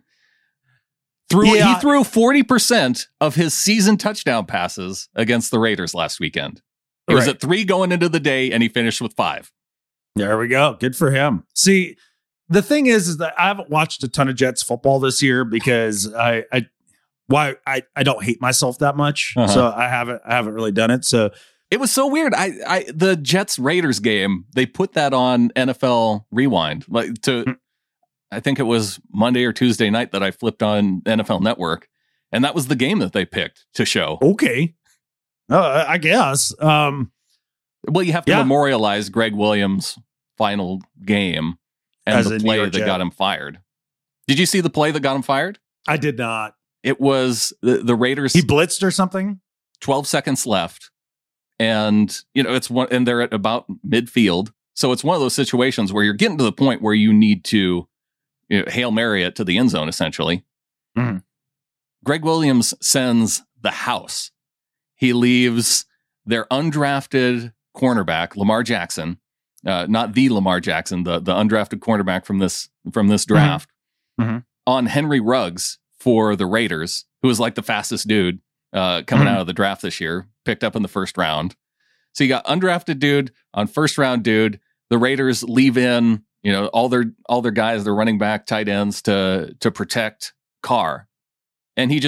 Speaker 1: Threw,
Speaker 2: Yeah.
Speaker 1: He threw forty percent of his season touchdown passes against the Raiders last weekend. He was
Speaker 2: Right.
Speaker 1: at three going into the day, and he finished with five.
Speaker 2: There we go. Good for him. See, the thing is, is that I haven't watched a ton of Jets football this year because I, I, why I, I don't hate myself that much.
Speaker 1: Uh-huh.
Speaker 2: So I haven't, I haven't really done it. So
Speaker 1: It was so weird. I, I, the Jets Raiders game, they put that on N F L Rewind. Like to,
Speaker 2: Hmm.
Speaker 1: I think it was Monday or Tuesday night that I flipped on N F L Network, and that was the game that they picked to show.
Speaker 2: okay. Uh, I guess. Um,
Speaker 1: Well, you have to
Speaker 2: Yeah.
Speaker 1: memorialize Greg Williams' final game and
Speaker 2: As
Speaker 1: the
Speaker 2: a New
Speaker 1: play
Speaker 2: York
Speaker 1: that
Speaker 2: Jet.
Speaker 1: got him fired. Did you see the play that got him fired?
Speaker 2: I did not.
Speaker 1: It was the, the Raiders.
Speaker 2: He blitzed or something.
Speaker 1: twelve seconds left, and you know it's one, and they're at about midfield. So it's one of those situations where you're getting to the point where you need to, you know, Hail Mary it to the end zone, essentially.
Speaker 2: Mhm.
Speaker 1: Greg Williams sends the house. He leaves their undrafted cornerback, Lamar Jackson, uh, not the Lamar Jackson, the, the undrafted cornerback from this, from this draft,
Speaker 2: Mhm.
Speaker 1: on Henry Ruggs for the Raiders, who was like the fastest dude uh, coming
Speaker 2: Mhm.
Speaker 1: out of the draft this year, picked up in the first round. So you got undrafted dude on first round dude. The Raiders leave in, you know, all their all their guys, their running back, tight ends to to protect Carr, and he just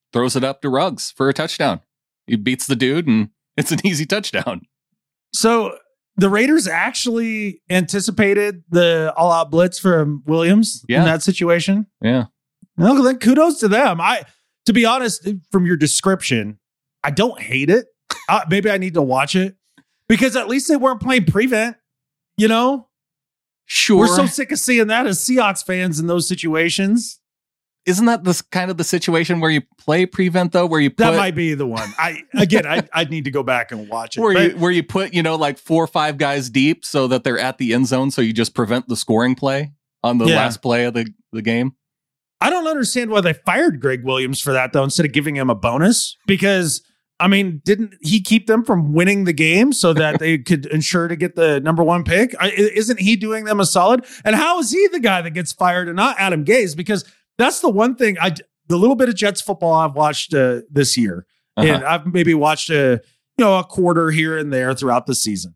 Speaker 1: throws it up to Ruggs for a touchdown. He beats the dude, and it's an easy touchdown.
Speaker 2: So the Raiders actually anticipated the all-out blitz from Williams
Speaker 1: yeah.
Speaker 2: in that situation.
Speaker 1: Yeah.
Speaker 2: Well, then kudos to them. I, to be honest, from your description, I don't hate it. Uh, maybe I need to watch it because at least they weren't playing prevent. You know,
Speaker 1: sure.
Speaker 2: We're so sick of seeing that as Seahawks fans in those situations.
Speaker 1: Isn't that this kind of the situation where you play prevent though, where you put,
Speaker 2: that might be the one. I again, I I need to go back and watch it.
Speaker 1: Where
Speaker 2: but,
Speaker 1: you where you put you know like four or five guys deep so that they're at the end zone, so you just prevent the scoring play on the
Speaker 2: yeah.
Speaker 1: last play of the, the game.
Speaker 2: I don't understand why they fired Greg Williams for that though, instead of giving him a bonus. Because I mean, didn't he keep them from winning the game so that they could ensure to get the number one pick? I, isn't he doing them a solid? And how is he the guy that gets fired and not Adam Gase? Because that's the one thing I, the little bit of Jets football I've watched uh, this year, uh-huh. and I've maybe watched a, you know, a quarter here and there throughout the season.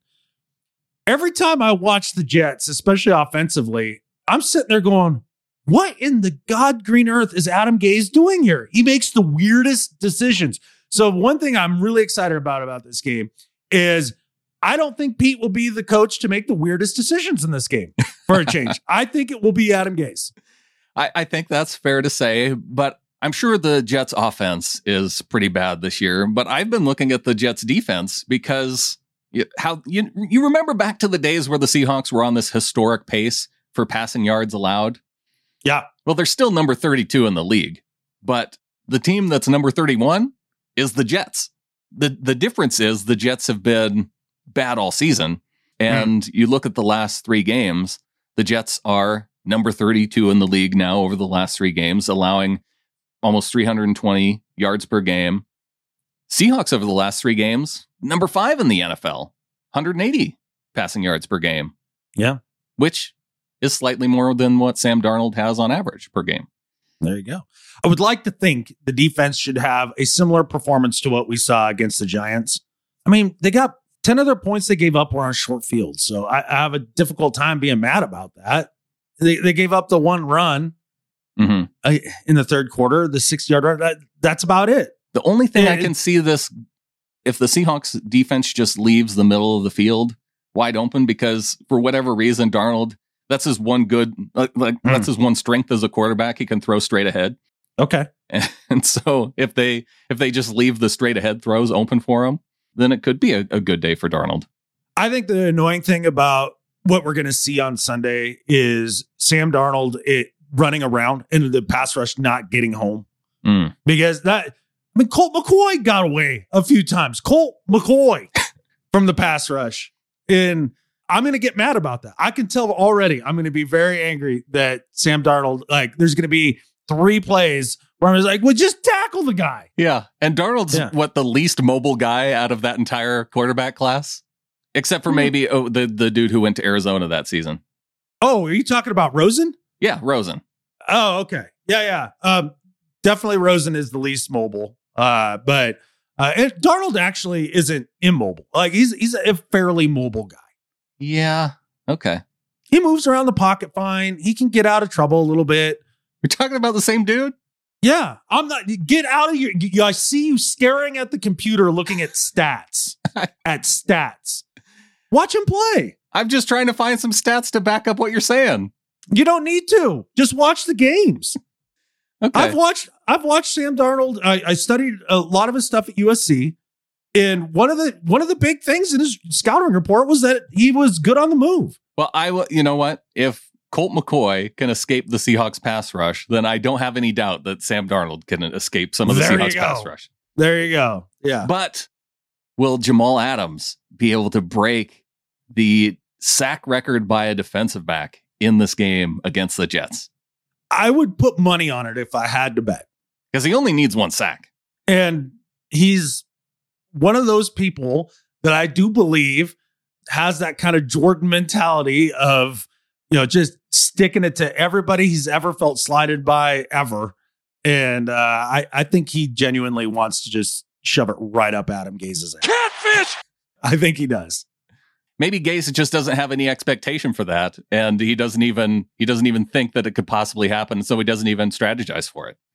Speaker 2: Every time I watch the Jets, especially offensively, I'm sitting there going, what in the God green earth is Adam Gase doing here? He makes the weirdest decisions. So one thing I'm really excited about about this game is I don't think Pete will be the coach to make the weirdest decisions in this game for a change. I think it will be Adam Gase.
Speaker 1: I, I think that's fair to say, but I'm sure the Jets offense is pretty bad this year. But I've been looking at the Jets defense because you, how you you remember back to the days where the Seahawks were on this historic pace for passing yards allowed.
Speaker 2: Yeah.
Speaker 1: Well, they're still number thirty-two in the league, but the team that's number thirty-one is the Jets. The the difference is the Jets have been bad all season. And mm. you look at the last three games, the Jets are number thirty-two in the league now over the last three games, allowing almost three hundred twenty yards per game. Seahawks over the last three games, number five in the N F L, one hundred eighty passing yards per game.
Speaker 2: Yeah.
Speaker 1: Which is slightly more than what Sam Darnold has on average per game.
Speaker 2: There you go. I would like to think the defense should have a similar performance to what we saw against the Giants. I mean, they got ten of their points they gave up were on short fields. So I, I have a difficult time being mad about that. They they gave up the one run
Speaker 1: mm-hmm.
Speaker 2: uh, in the third quarter, the sixty-yard run. That, that's about it.
Speaker 1: The only thing
Speaker 2: and
Speaker 1: I can see this, if the Seahawks defense just leaves the middle of the field wide open, because for whatever reason, Darnold, that's his one good, like, like mm. that's his one strength as a quarterback. He can throw straight ahead.
Speaker 2: Okay.
Speaker 1: And, and so if they if they just leave the straight ahead throws open for him, then it could be a, a good day for Darnold.
Speaker 2: I think the annoying thing about what we're going to see on Sunday is Sam Darnold it, running around and the pass rush not getting home.
Speaker 1: Mm.
Speaker 2: Because that, I mean, Colt McCoy got away a few times. Colt McCoy from the pass rush. And I'm going to get mad about that. I can tell already I'm going to be very angry that Sam Darnold, like, there's going to be three plays where I was like, well, just tackle the guy.
Speaker 1: Yeah. And Darnold's
Speaker 2: yeah.
Speaker 1: what, the least mobile guy out of that entire quarterback class? Except for maybe oh, the, the dude who went to Arizona that season.
Speaker 2: Oh, are you talking about Rosen?
Speaker 1: Yeah, Rosen.
Speaker 2: Oh, okay. Yeah, yeah. Um, definitely Rosen is the least mobile. Uh, but uh, and Darnold actually isn't immobile. Like, he's he's a fairly mobile guy.
Speaker 1: Yeah. Okay.
Speaker 2: He moves around the pocket fine. He can get out of trouble a little bit.
Speaker 1: You're talking about the same dude?
Speaker 2: Yeah. I'm not. Get out of your. I see you staring at the computer looking at stats. at stats. Watch him play.
Speaker 1: I'm just trying to find some stats to back up what you're saying.
Speaker 2: You don't need to. Just watch the games.
Speaker 1: Okay.
Speaker 2: I've watched I've watched Sam Darnold. I, I studied a lot of his stuff at U S C. And one of the one of the big things in his scouting report was that he was good on the move.
Speaker 1: Well, I will, you know what? If Colt McCoy can escape the Seahawks pass rush, then I don't have any doubt that Sam Darnold can escape some of the
Speaker 2: there
Speaker 1: Seahawks pass rush.
Speaker 2: There you go. Yeah.
Speaker 1: But will Jamal Adams be able to break the sack record by a defensive back in this game against the Jets?
Speaker 2: I would put money on it if I had to bet.
Speaker 1: Because he only needs one sack.
Speaker 2: And he's one of those people that I do believe has that kind of Jordan mentality of, you know, just sticking it to everybody he's ever felt slighted by ever. And uh, I, I think he genuinely wants to just shove it right up Adam Gase's ass.
Speaker 4: Catfish!
Speaker 2: I think he does.
Speaker 1: Maybe Gase just doesn't have any expectation for that, and he doesn't even he doesn't even think that it could possibly happen, so he doesn't even strategize for it.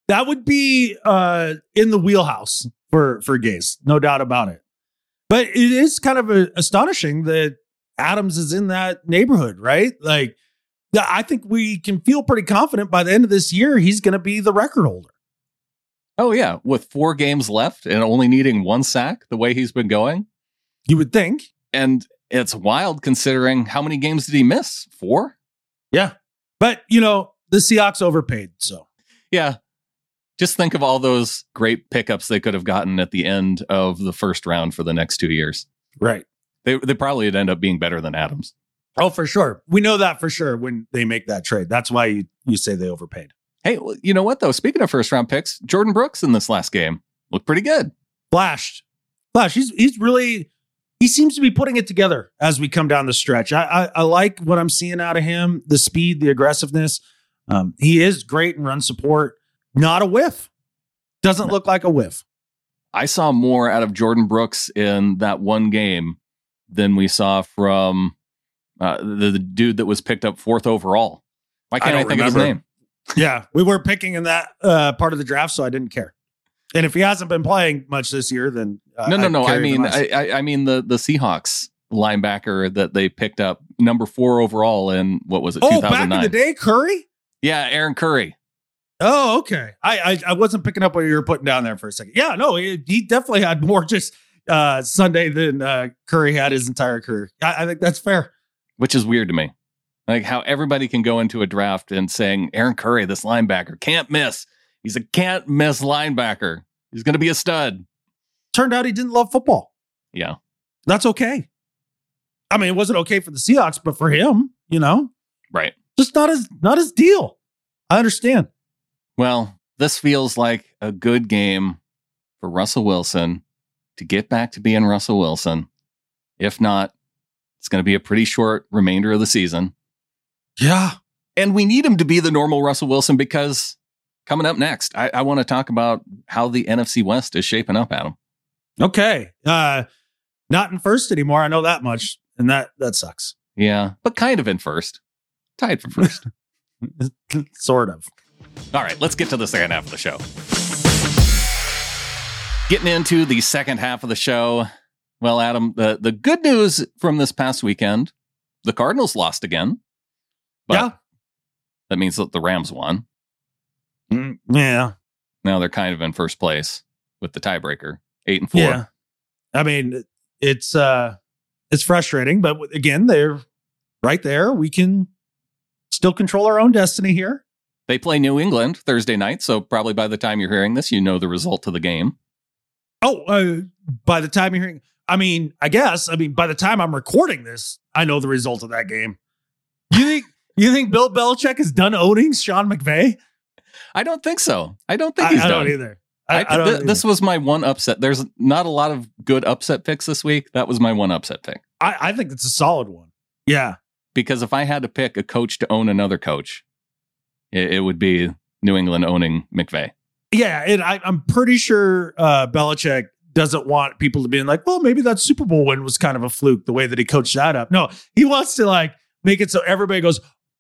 Speaker 2: that would be uh, in the wheelhouse for for Gase, no doubt about it. But it is kind of a, astonishing that Adams is in that neighborhood, right? Like, I think we can feel pretty confident by the end of this year he's going to be the record holder.
Speaker 1: Oh, yeah. With four games left and only needing one sack the way he's been going.
Speaker 2: You would think.
Speaker 1: And it's wild considering how many games did he miss? Four?
Speaker 2: Yeah. But, you know, the Seahawks overpaid. So,
Speaker 1: yeah. Just think of all those great pickups they could have gotten at the end of the first round for the next two years.
Speaker 2: Right.
Speaker 1: They, they probably would end up being better than Adams.
Speaker 2: Oh, for sure. We know that for sure when they make that trade. That's why you, you say they overpaid.
Speaker 1: Hey, you know what, though? Speaking of first round picks, Jordan Brooks in this last game looked pretty good.
Speaker 2: Flashed. Flash. He's he's really, he seems to be putting it together as we come down the stretch. I I, I like what I'm seeing out of him, the speed, the aggressiveness. Um, he is great in run support. Not a whiff. Doesn't look like a whiff.
Speaker 1: I saw more out of Jordan Brooks in that one game than we saw from uh, the, the dude that was picked up fourth overall. Why can't I, I think remember. of his name?
Speaker 2: Yeah, we were picking in that uh, part of the draft, so I didn't care. And if he hasn't been playing much this year, then uh,
Speaker 1: no, no, no. I mean, I, I, I mean the the Seahawks linebacker that they picked up number four overall in what was it?
Speaker 2: Oh,
Speaker 1: two thousand nine.
Speaker 2: Back in the day, Curry.
Speaker 1: Yeah, Aaron Curry.
Speaker 2: Oh, okay. I, I I wasn't picking up what you were putting down there for a second. Yeah, no, he, he definitely had more just uh, Sunday than uh, Curry had his entire career. I, I think that's fair.
Speaker 1: Which is weird to me. Like how everybody can go into a draft and saying Aaron Curry, this linebacker, can't miss. He's a can't miss linebacker. He's going to be a stud.
Speaker 2: Turned out he didn't love football.
Speaker 1: Yeah.
Speaker 2: That's okay. I mean, it wasn't okay for the Seahawks, but for him, you know,
Speaker 1: right.
Speaker 2: Just not his, not his deal. I understand.
Speaker 1: Well, this feels like a good game for Russell Wilson to get back to being Russell Wilson. If not, it's going to be a pretty short remainder of the season.
Speaker 2: Yeah.
Speaker 1: And we need him to be the normal Russell Wilson because coming up next, I, I want to talk about how the N F C West is shaping up, Adam.
Speaker 2: Okay. Uh, not in first anymore. I know that much. And that, that sucks.
Speaker 1: Yeah, but kind of in first. Tied for first.
Speaker 2: Sort of.
Speaker 1: All right, let's get to the second half of the show. Getting into the second half of the show. Well, Adam, the, the good news from this past weekend, the Cardinals lost again. But
Speaker 2: yeah.
Speaker 1: That means that the Rams won.
Speaker 2: Mm, yeah.
Speaker 1: Now they're kind of in first place with the tiebreaker, eight and four.
Speaker 2: Yeah. I mean, it's uh, it's frustrating, but again, they're right there. We can still control our own destiny here.
Speaker 1: They play New England Thursday night, so probably by the time you're hearing this, you know the result of the game.
Speaker 2: Oh, uh, by the time you're hearing, I mean, I guess, I mean, by the time I'm recording this, I know the result of that game. You think? You think Bill Belichick is done owning Sean McVay?
Speaker 1: I don't think so. I don't think he's
Speaker 2: I, I
Speaker 1: done.
Speaker 2: don't either. I,
Speaker 1: I,
Speaker 2: I don't
Speaker 1: th-
Speaker 2: either.
Speaker 1: This was my one upset. There's not a lot of good upset picks this week. That was my one upset pick.
Speaker 2: I, I think it's a solid one. Yeah.
Speaker 1: Because if I had to pick a coach to own another coach, it, it would be New England owning McVay.
Speaker 2: Yeah, and I, I'm pretty sure uh, Belichick doesn't want people to be like, well, maybe that Super Bowl win was kind of a fluke, the way that he coached that up. No, he wants to like make it so everybody goes,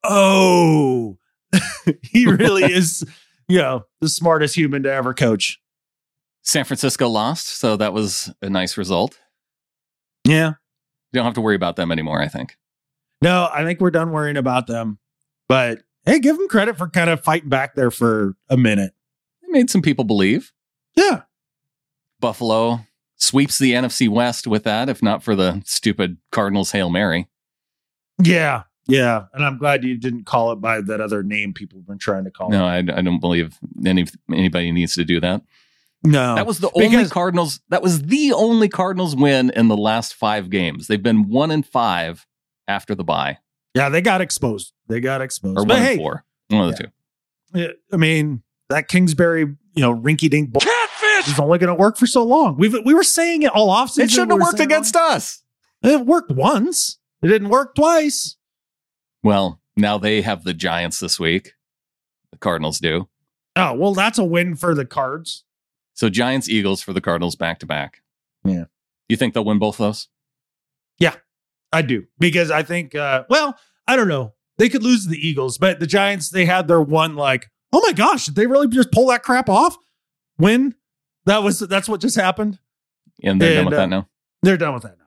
Speaker 2: oh, he really is, you know, the smartest human to ever coach.
Speaker 1: San Francisco lost, so that was a nice result.
Speaker 2: Yeah.
Speaker 1: You don't have to worry about them anymore, I think.
Speaker 2: No, I think we're done worrying about them. But hey, give them credit for kind of fighting back there for a minute.
Speaker 1: It made some people believe.
Speaker 2: Yeah.
Speaker 1: Buffalo sweeps the N F C West with that, if not for the stupid Cardinals Hail Mary.
Speaker 2: Yeah. Yeah. And I'm glad you didn't call it by that other name people have been trying to call
Speaker 1: no,
Speaker 2: it.
Speaker 1: No, I, I don't believe any anybody needs to do that.
Speaker 2: No.
Speaker 1: That was the
Speaker 2: because,
Speaker 1: only Cardinals. That was the only Cardinals win in the last five games. They've been one and five after the bye.
Speaker 2: Yeah, they got exposed. They got exposed.
Speaker 1: Or
Speaker 2: but
Speaker 1: one
Speaker 2: hey,
Speaker 1: and four. One of the
Speaker 2: yeah.
Speaker 1: two.
Speaker 2: I mean, that Kingsbury, you know, rinky-dink bull
Speaker 4: Catfish
Speaker 2: is only going to work for so long. We've we were saying it all offseason.
Speaker 1: It shouldn't have worked against us.
Speaker 2: It worked once. It didn't work twice.
Speaker 1: Well, now they have the Giants this week. The Cardinals do.
Speaker 2: Oh, well, that's a win for the Cards.
Speaker 1: So Giants, Eagles for the Cardinals back to back.
Speaker 2: Yeah.
Speaker 1: You think they'll win both those?
Speaker 2: Yeah, I do. Because I think, uh, well, I don't know. They could lose to the Eagles, but the Giants, they had their one like, Oh my gosh, did they really just pull that crap off? When that was, that's what just happened.
Speaker 1: And they're
Speaker 2: And,
Speaker 1: done with
Speaker 2: uh,
Speaker 1: that now.
Speaker 2: They're done with that now.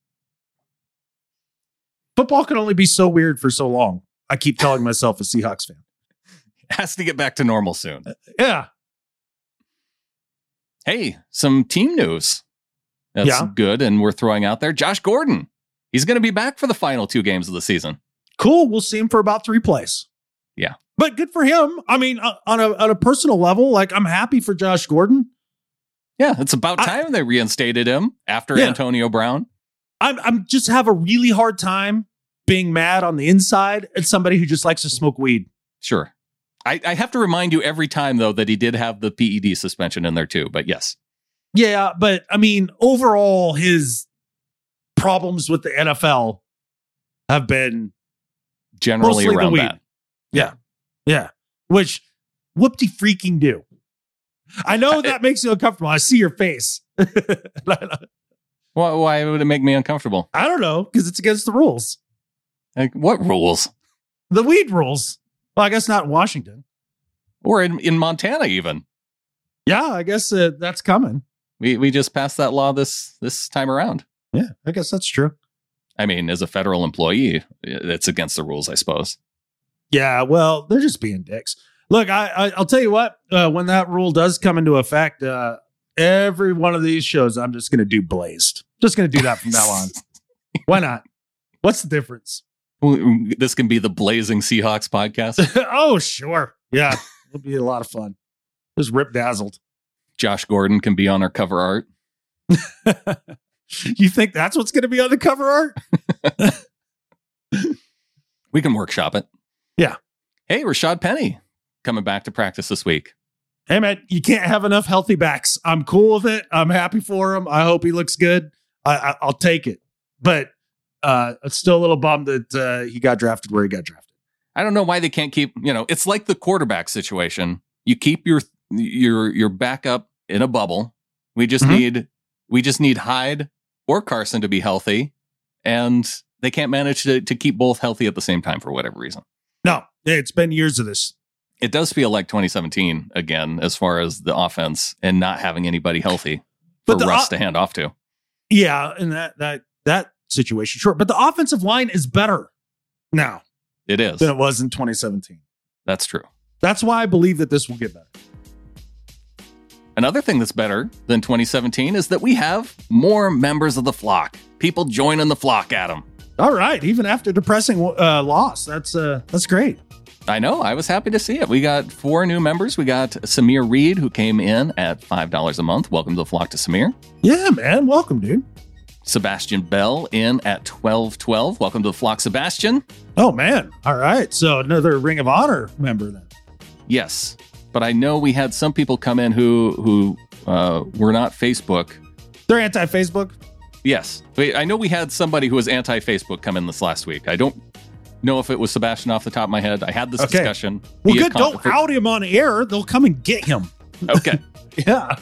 Speaker 2: Football can only be so weird for so long. I keep telling myself a Seahawks fan.
Speaker 1: Has to get back to normal soon.
Speaker 2: Yeah.
Speaker 1: Hey, some team news. That's
Speaker 2: Yeah.
Speaker 1: good. And we're throwing out there Josh Gordon. He's going to be back for the final two games of the season.
Speaker 2: Cool. We'll see him for about three plays.
Speaker 1: Yeah.
Speaker 2: But good for him. I mean, uh, on a on a personal level, like I'm happy for Josh Gordon.
Speaker 1: Yeah, it's about
Speaker 2: I-
Speaker 1: time they reinstated him after
Speaker 2: Yeah.
Speaker 1: Antonio Brown.
Speaker 2: I'm I'm just have a really hard time being mad on the inside at somebody who just likes to smoke weed.
Speaker 1: Sure. I, I have to remind you every time, though, that he did have the P E D suspension in there, too. But yes.
Speaker 2: Yeah, but I mean, overall, his problems with the N F L have been
Speaker 1: Generally
Speaker 2: mostly the
Speaker 1: around
Speaker 2: weed.
Speaker 1: that.
Speaker 2: Yeah. Yeah. Which whoop-de freaking do. I know that makes you uncomfortable. I see your face.
Speaker 1: Why, why would it make me uncomfortable?
Speaker 2: I don't know, because it's against the rules.
Speaker 1: Like, what rules?
Speaker 2: The weed rules. Well, I guess not in Washington.
Speaker 1: Or in, in Montana, even.
Speaker 2: Yeah, I guess uh, that's coming.
Speaker 1: We we just passed that law this this time around.
Speaker 2: Yeah, I guess that's true.
Speaker 1: I mean, as a federal employee, it's against the rules, I suppose.
Speaker 2: Yeah, well, they're just being dicks. Look, I, I I'll tell you what. Uh, when that rule does come into effect, uh, every one of these shows, I'm just going to do Blazed. Just going to do that from now on. Why not? What's the difference?
Speaker 1: This can be the Blazing Seahawks podcast.
Speaker 2: Oh, sure. Yeah, it'll be a lot of fun. Just rip dazzled.
Speaker 1: Josh Gordon can be on our cover art.
Speaker 2: You think that's what's going to be on the cover art?
Speaker 1: We can workshop it.
Speaker 2: Yeah.
Speaker 1: Hey, Rashad Penny coming back to practice this week.
Speaker 2: Hey, man, you can't have enough healthy backs. I'm cool with it. I'm happy for him. I hope he looks good. I, I, I'll take it. But uh, it's still a little bummed that uh, he got drafted where he got drafted.
Speaker 1: I don't know why they can't keep, you know, it's like the quarterback situation. You keep your your your backup in a bubble. We just
Speaker 2: Mhm.
Speaker 1: need we just need Hyde or Carson to be healthy, and they can't manage to, to keep both healthy at the same time for whatever reason.
Speaker 2: No, it's been years of this.
Speaker 1: It does feel like twenty seventeen again, as far as the offense and not having anybody healthy for
Speaker 2: But the
Speaker 1: Russ
Speaker 2: o-
Speaker 1: to hand off to.
Speaker 2: Yeah, in that that that situation, sure. But the offensive line is better now
Speaker 1: It is.
Speaker 2: than it was in twenty seventeen.
Speaker 1: That's true.
Speaker 2: That's why I believe that this will get better.
Speaker 1: Another thing that's better than twenty seventeen is that we have more members of the flock. People joining the flock, Adam.
Speaker 2: All right, even after depressing uh, loss, that's uh, that's great.
Speaker 1: I know. I was happy to see it. We got four new members. We got Samir Reed, who came in at five dollars a month. Welcome to the flock to Samir.
Speaker 2: Yeah, man, welcome, dude.
Speaker 1: Sebastian Bell in at twelve twelve. Welcome to the flock, Sebastian.
Speaker 2: Oh man, all right. So another Ring of Honor member then.
Speaker 1: Yes, but I know we had some people come in who who uh, were not Facebook.
Speaker 2: They're anti-Facebook.
Speaker 1: Yes, Wait, I know we had somebody who was anti-Facebook come in this last week. I don't know if it was Sebastian off the top of my head. I had this
Speaker 2: Okay.
Speaker 1: discussion.
Speaker 2: Well,
Speaker 1: via
Speaker 2: good.
Speaker 1: con-
Speaker 2: Don't out him on air. They'll come and get him.
Speaker 1: Okay.
Speaker 2: Yeah.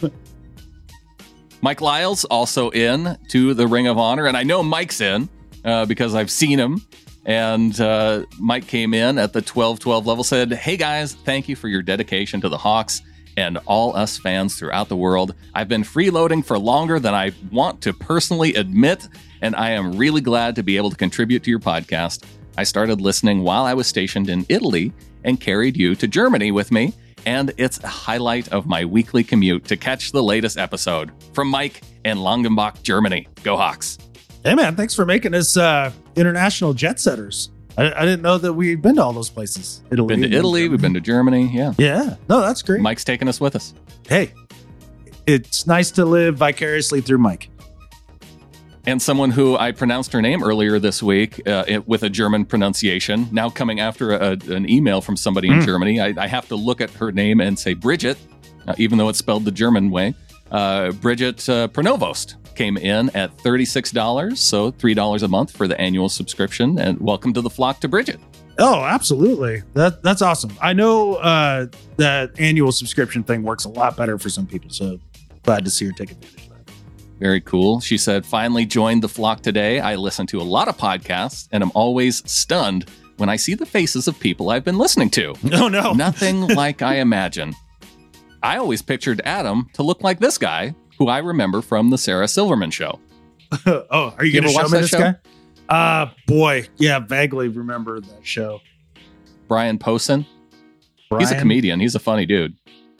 Speaker 1: Mike Lyles also in to the Ring of Honor, and I know Mike's in uh, because I've seen him. And uh, Mike came in at the twelve twelve level, said, "Hey guys, thank you for your dedication to the Hawks and all us fans throughout the world. I've been freeloading for longer than I want to personally admit, and I am really glad to be able to contribute to your podcast. I started listening while I was stationed in Italy and carried you to Germany with me, and it's a highlight of my weekly commute to catch the latest episode. From Mike in Langenbach, Germany. Go Hawks."
Speaker 2: Hey man, thanks for making us uh, international jet setters. I, I didn't know that we'd been to all those places. Italy,
Speaker 1: Been to Italy, we've been to Germany. Yeah.
Speaker 2: Yeah. No, that's great.
Speaker 1: Mike's taking us with us.
Speaker 2: Hey, it's nice to live vicariously through Mike.
Speaker 1: And someone who I pronounced her name earlier this week uh, it, with a German pronunciation, now coming after a, an email from somebody in
Speaker 2: Mm.
Speaker 1: Germany. I, I have to look at her name and say Bridget, uh, even though it's spelled the German way. Uh, Bridget uh, Pronovost came in at thirty-six dollars, so three dollars a month for the annual subscription. And welcome to the flock to Bridget.
Speaker 2: Oh, absolutely. That that's awesome. I know uh, that annual subscription thing works a lot better for some people, so glad to see her take advantage of that.
Speaker 1: Very cool. She said, "Finally joined the flock today. I listen to a lot of podcasts and I'm always stunned when I see the faces of people I've been listening to.
Speaker 2: Oh, no.
Speaker 1: Nothing like I imagine. I always pictured Adam to look like this guy, who I remember from the Sarah Silverman show.
Speaker 2: Oh, are you,
Speaker 1: You
Speaker 2: going to
Speaker 1: ever
Speaker 2: show
Speaker 1: watch
Speaker 2: me
Speaker 1: that
Speaker 2: this
Speaker 1: show?
Speaker 2: guy? Uh, boy. Yeah, vaguely remember that show.
Speaker 1: Brian Posehn. He's a
Speaker 2: Brian?
Speaker 1: comedian. He's a funny dude.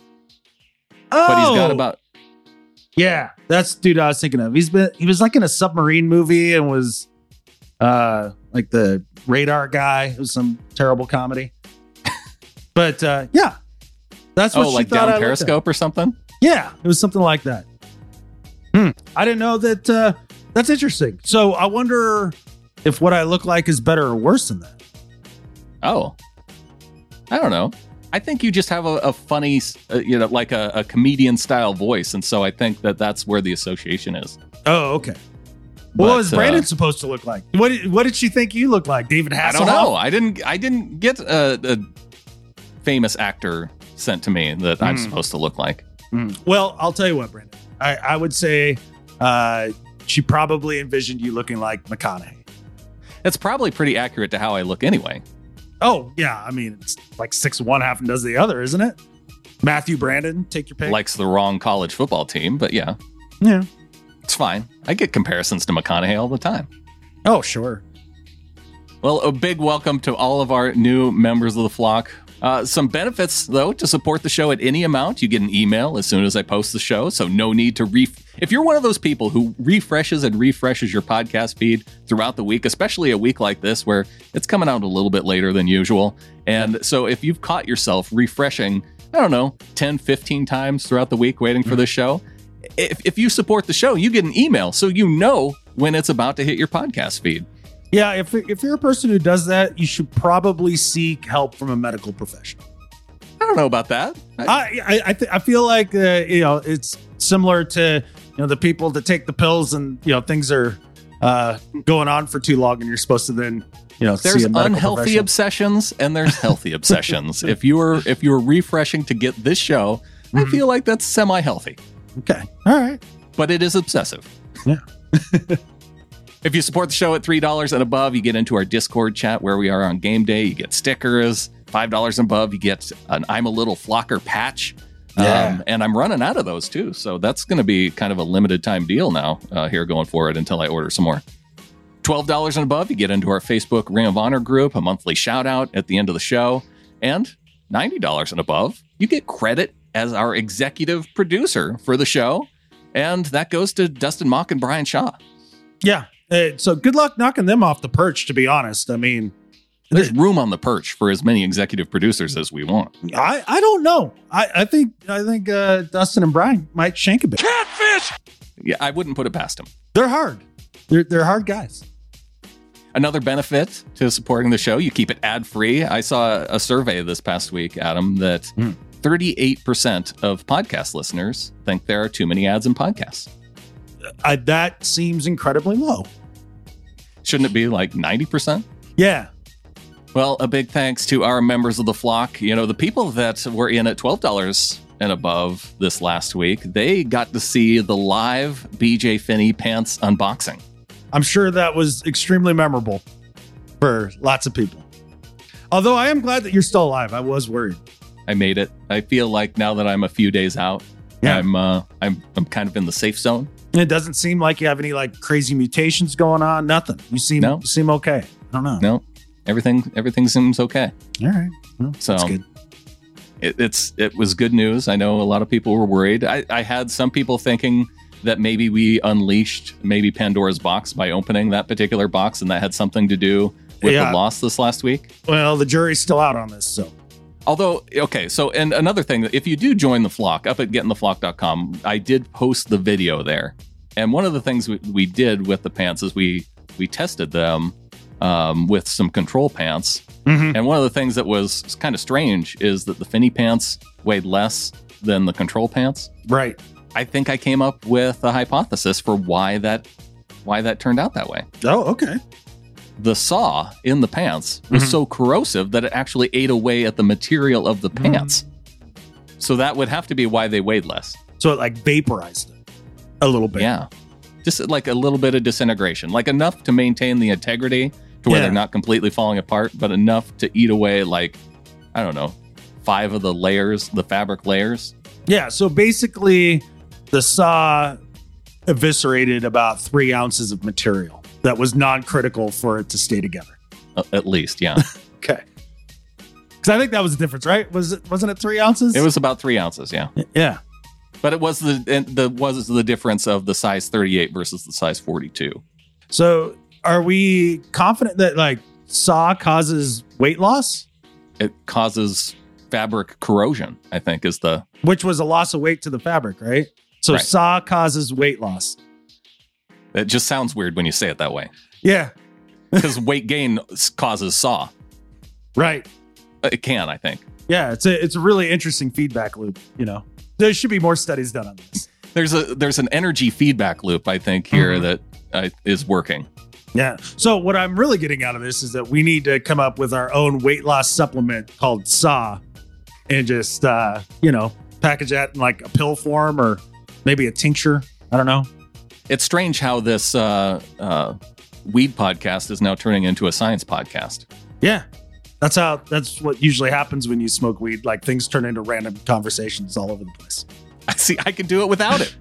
Speaker 2: Oh,
Speaker 1: But he's got about...
Speaker 2: yeah, that's the dude I was thinking of. He's been he was like in a submarine movie and was uh like the radar guy. It was some terrible comedy. But uh yeah. That's what
Speaker 1: Oh,
Speaker 2: she
Speaker 1: like
Speaker 2: thought I
Speaker 1: down
Speaker 2: looked
Speaker 1: Periscope or something?
Speaker 2: at. Yeah, it was something like that. Hmm. I didn't know that uh that's interesting. So I wonder if what I look like is better or worse than that.
Speaker 1: Oh. I don't know. I think you just have a, a funny, uh, you know, like a, a comedian style voice. And so I think that that's where the association is.
Speaker 2: Oh, okay.
Speaker 1: But,
Speaker 2: what was Brandon
Speaker 1: uh,
Speaker 2: supposed to look like? What did, what did she think you looked like? David Hasselhoff?
Speaker 1: I don't know. I didn't, I didn't get a, a famous actor sent to me that I'm
Speaker 2: Hmm.
Speaker 1: supposed to look like.
Speaker 2: Well, I'll tell you what, Brandon. I, I would say uh, she probably envisioned you looking like McConaughey.
Speaker 1: It's probably pretty accurate to how I look anyway.
Speaker 2: Oh, yeah. I mean, it's like six one, half and does the other, isn't it? Matthew Brandon, take your pick.
Speaker 1: Likes the wrong college football team, but yeah,
Speaker 2: yeah.
Speaker 1: it's fine. I get comparisons to McConaughey all the time.
Speaker 2: Oh, sure.
Speaker 1: Well, a big welcome to all of our new members of the flock. Uh, some benefits, though, to support the show at any amount. You get an email as soon as I post the show, so no need to re. If you're one of those people who refreshes and refreshes your podcast feed throughout the week, especially a week like this where it's coming out a little bit later than usual, and so if you've caught yourself refreshing, I don't know, ten, fifteen times throughout the week waiting for the show, if, if you support the show, you get an email so you know when it's about to hit your podcast feed.
Speaker 2: Yeah, if, if you're a person who does that, you should probably seek help from a medical professional.
Speaker 1: I don't know about that. I,
Speaker 2: I I I, th- I feel like uh, you know it's similar to you know the people that take the pills and you know things are uh, going on for too long and you're supposed to then you know
Speaker 1: there's
Speaker 2: see a medical
Speaker 1: unhealthy
Speaker 2: professional.
Speaker 1: obsessions and there's healthy obsessions. If you're if you're refreshing to get this show, I
Speaker 2: Mhm.
Speaker 1: feel like that's semi-healthy,
Speaker 2: Okay, all right.
Speaker 1: but it is obsessive.
Speaker 2: Yeah.
Speaker 1: If you support the show at three dollars and above, you get into our Discord chat where we are on game day. You get stickers. five dollars and above, you get an I'm a Little Flocker patch.
Speaker 2: Yeah.
Speaker 1: Um, and I'm running out of those too. So that's going to be kind of a limited time deal now uh, here going forward until I order some more. twelve dollars and above, you get into our Facebook Ring of Honor group, a monthly shout out at the end of the show. And ninety dollars and above, you get credit as our executive producer for the show. And that goes to Dustin Mock and Brian Shaw.
Speaker 2: Yeah. Uh, so good luck knocking them off the perch, to be honest. I mean,
Speaker 1: There's room on the perch for as many executive producers as we want.
Speaker 2: I, I don't know. I, I think I think uh, Dustin and Brian might shank a bit.
Speaker 4: Catfish!
Speaker 1: Yeah, I wouldn't put it past them.
Speaker 2: They're hard. They're they're hard guys.
Speaker 1: Another benefit to supporting the show, you keep it ad-free. I saw a survey this past week, Adam, that
Speaker 2: Mm.
Speaker 1: thirty-eight percent of podcast listeners think there are too many ads in podcasts.
Speaker 2: I, that seems incredibly low.
Speaker 1: Shouldn't it be like ninety percent?
Speaker 2: Yeah.
Speaker 1: Well, a big thanks to our members of the flock. You know, the people that were in at twelve dollars and above this last week, they got to see the live B J Finney pants unboxing.
Speaker 2: I'm sure that was extremely memorable for lots of people. Although I am glad that you're still alive. I was worried.
Speaker 1: I made it. I feel like now that I'm a few days out,
Speaker 2: Yeah.
Speaker 1: I'm uh, I'm I'm kind of in the safe zone.
Speaker 2: It doesn't seem like you have any like crazy mutations going on. Nothing. You seem
Speaker 1: No.
Speaker 2: you seem okay. I don't know.
Speaker 1: No, everything everything seems okay.
Speaker 2: All right. Well,
Speaker 1: So
Speaker 2: that's good.
Speaker 1: it, it's it was good news. I know a lot of people were worried. I, I had some people thinking that maybe we unleashed maybe Pandora's box by opening that particular box, and that had something to do with
Speaker 2: Yeah.
Speaker 1: the loss this last week.
Speaker 2: Well, the jury's still out on this, so
Speaker 1: Although, okay, so and another thing, if you do join the flock up at getting the flock dot com, I did post the video there. And one of the things we, we did with the pants is we we tested them um, with some control pants.
Speaker 2: Mhm.
Speaker 1: And one of the things that was kind of strange is that the Finney pants weighed less than the control pants.
Speaker 2: right.
Speaker 1: I think I came up with a hypothesis for why that why that turned out that way.
Speaker 2: Oh, okay.
Speaker 1: The saw in the pants was
Speaker 2: Mhm.
Speaker 1: so corrosive that it actually ate away at the material of the pants. So that would have to be why they weighed less.
Speaker 2: So it like vaporized it a little bit.
Speaker 1: Yeah. Just like a little bit of disintegration, like enough to maintain the integrity, to where
Speaker 2: Yeah.
Speaker 1: they're not completely falling apart, but enough to eat away, like, I don't know, five of the layers, the fabric layers.
Speaker 2: Yeah. So basically, the saw eviscerated about three ounces of material that was non-critical for it to stay together.
Speaker 1: Uh, at least, yeah.
Speaker 2: Okay. Because I think that was the difference, right? Was it? Wasn't it three ounces?
Speaker 1: It was about three ounces, yeah.
Speaker 2: Yeah.
Speaker 1: But it was the and the was the difference of the size thirty-eight versus the size forty-two.
Speaker 2: So are we confident that like saw causes weight loss,
Speaker 1: It causes fabric corrosion, I think, is the
Speaker 2: which was a loss of weight to the fabric, right? So
Speaker 1: Right.
Speaker 2: saw causes weight loss.
Speaker 1: it just sounds weird when you say it that way.
Speaker 2: Yeah.
Speaker 1: Because weight gain s- causes saw.
Speaker 2: Right.
Speaker 1: It can, I think.
Speaker 2: Yeah. It's a it's a really interesting feedback loop. You know, there should be more studies done on this.
Speaker 1: There's a there's an energy feedback loop, I think, here
Speaker 2: Mhm.
Speaker 1: that uh, is working.
Speaker 2: Yeah. So what I'm really getting out of this is that we need to come up with our own weight loss supplement called S A and just, uh, you know, package that in like a pill form or maybe a tincture. I don't know.
Speaker 1: It's strange how this uh, uh, weed podcast is now turning into a science podcast.
Speaker 2: Yeah. That's how, that's what usually happens when you smoke weed. Like things turn into random conversations all over the place.
Speaker 1: I see. I can do it without it.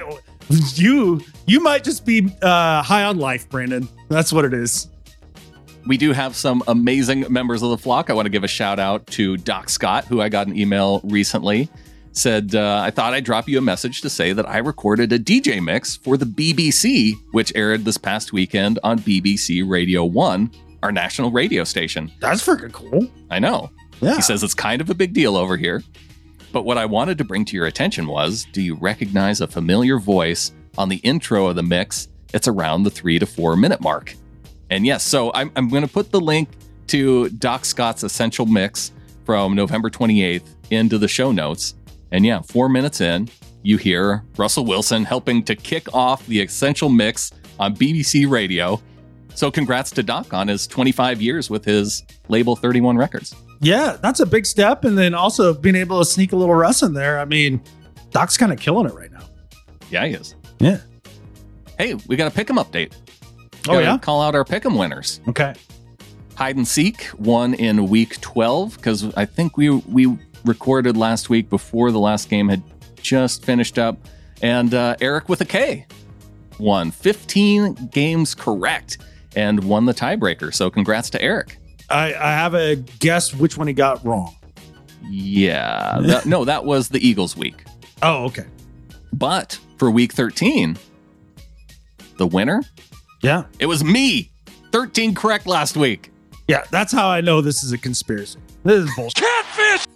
Speaker 2: you, you might just be uh, high on life, Brandon. That's what it is.
Speaker 1: We do have some amazing members of the flock. I want to give a shout out to Doc Scott, who I got an email recently. Said, uh, I thought I'd drop you a message to say that I recorded a D J mix for the B B C, which aired this past weekend on B B C Radio one, our national radio station.
Speaker 2: That's freaking cool.
Speaker 1: I know.
Speaker 2: Yeah.
Speaker 1: He says it's kind of a big deal over here. But what I wanted to bring to your attention was, do you recognize a familiar voice on the intro of the mix? It's around the three to four minute mark. And yes, so I'm, I'm going to put the link to Doc Scott's Essential Mix from November twenty-eighth into the show notes. And yeah, four minutes in, you hear Russell Wilson helping to kick off the Essential Mix on B B C Radio. So congrats to Doc on his twenty-five years with his label thirty-one Records.
Speaker 2: Yeah, that's a big step. And then also being able to sneak a little Russ in there. I mean, Doc's kind of killing it right now.
Speaker 1: Yeah, he is.
Speaker 2: Yeah.
Speaker 1: Hey, we got a Pick'em update.
Speaker 2: Oh,
Speaker 1: Gotta
Speaker 2: yeah?
Speaker 1: Call out our Pick'em winners.
Speaker 2: Okay.
Speaker 1: Hide and Seek won in week twelve because I think we we recorded last week before the last game had just finished up. And uh, Eric with a K won fifteen games correct and won the tiebreaker. So congrats to Eric.
Speaker 2: I, I have a guess which one he got wrong.
Speaker 1: Yeah. that- no, that was the Eagles week.
Speaker 2: Oh, okay.
Speaker 1: But for week thirteen, the winner,
Speaker 2: Yeah.
Speaker 1: it was me. thirteen correct last week.
Speaker 2: Yeah. That's how I know this is a conspiracy. This is bullshit.
Speaker 4: Catfish!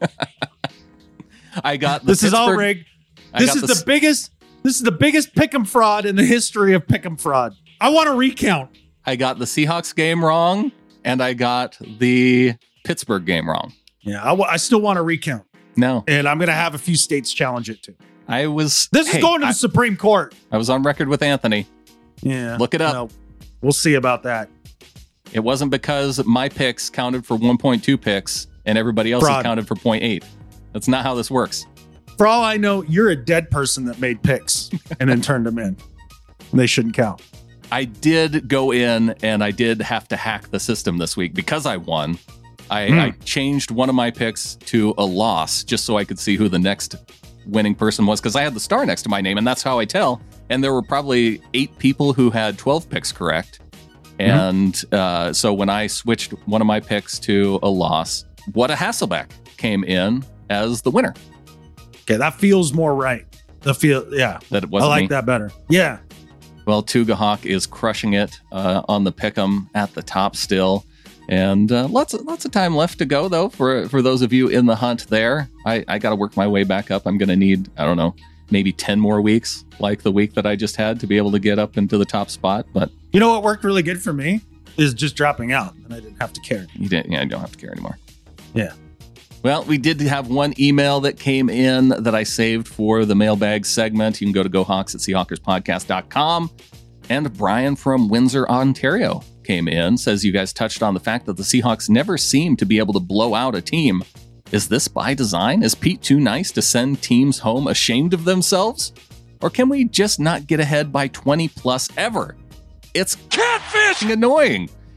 Speaker 1: I got the
Speaker 2: This is all
Speaker 1: Pittsburgh-
Speaker 2: rigged.
Speaker 1: I
Speaker 2: This
Speaker 1: got
Speaker 2: is
Speaker 1: the
Speaker 2: the
Speaker 1: s-
Speaker 2: biggest. This is the biggest pick'em fraud in the history of pick'em fraud. I want to recount.
Speaker 1: I got the Seahawks game wrong, and I got the Pittsburgh game wrong.
Speaker 2: Yeah, I, wa- I still want to recount,
Speaker 1: No,
Speaker 2: and I'm going to have a few states challenge it too.
Speaker 1: I was.
Speaker 2: This is
Speaker 1: hey,
Speaker 2: going to
Speaker 1: I,
Speaker 2: the Supreme Court.
Speaker 1: I was on record with Anthony.
Speaker 2: Yeah,
Speaker 1: Look it up.
Speaker 2: Well, we'll see about that.
Speaker 1: It wasn't because my picks counted for one point two picks and everybody else
Speaker 2: Fraud.
Speaker 1: counted for zero point eight. That's not how this works.
Speaker 2: For all I know, you're a dead person that made picks and then turned them in. They shouldn't count.
Speaker 1: I did go in and I did have to hack the system this week because I won. I,
Speaker 2: Hmm.
Speaker 1: I changed one of my picks to a loss just so I could see who the next winning person was because I had the star next to my name and that's how I tell. And there were probably eight people who had twelve picks correct. And uh, so when I switched one of my picks to a loss, What a Hasselbeck came in as the winner.
Speaker 2: Okay, that feels more right. The feel, yeah.
Speaker 1: That it
Speaker 2: I
Speaker 1: wasn't
Speaker 2: like
Speaker 1: me.
Speaker 2: that better. Yeah.
Speaker 1: Well, Tuga Hawk is crushing it uh, on the pick'em at the top still, and uh, lots of lots of time left to go though for for those of you in the hunt there. I I got to work my way back up. I'm going to need I don't know maybe ten more weeks, like the week that I just had, to be able to get up into the top spot. But
Speaker 2: You know what worked really good for me is just dropping out, and I didn't have to care.
Speaker 1: you didn't. Yeah, I don't have to care anymore.
Speaker 2: Yeah.
Speaker 1: Well, we did have one email that came in that I saved for the mailbag segment. You can go to gohawks at seahawkers podcast dot com. And Brian from Windsor, Ontario came in, says you guys touched on the fact that the Seahawks never seem to be able to blow out a team. Is this by design? Is Pete too nice to send teams home ashamed of themselves? Or can we just not get ahead by twenty plus ever? It's
Speaker 4: Catfish!
Speaker 1: annoying.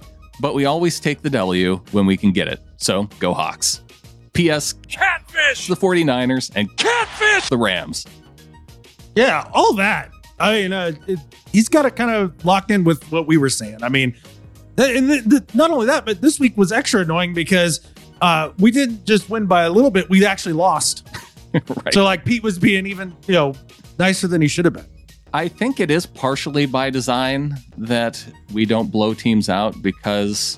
Speaker 1: but we always take the W when we can get it. So go Hawks. P S.
Speaker 4: Catfish!
Speaker 1: The 49ers and
Speaker 4: Catfish!
Speaker 1: the Rams.
Speaker 2: Yeah, all that. I mean, uh, it, he's got it kind of locked in with what we were saying. I mean, th- and th- th- not only that, but this week was extra annoying because uh, we didn't just win by a little bit. We actually lost.
Speaker 1: Right.
Speaker 2: So like Pete was being even, you know, nicer than he should have been.
Speaker 1: I think it is partially by design that we don't blow teams out because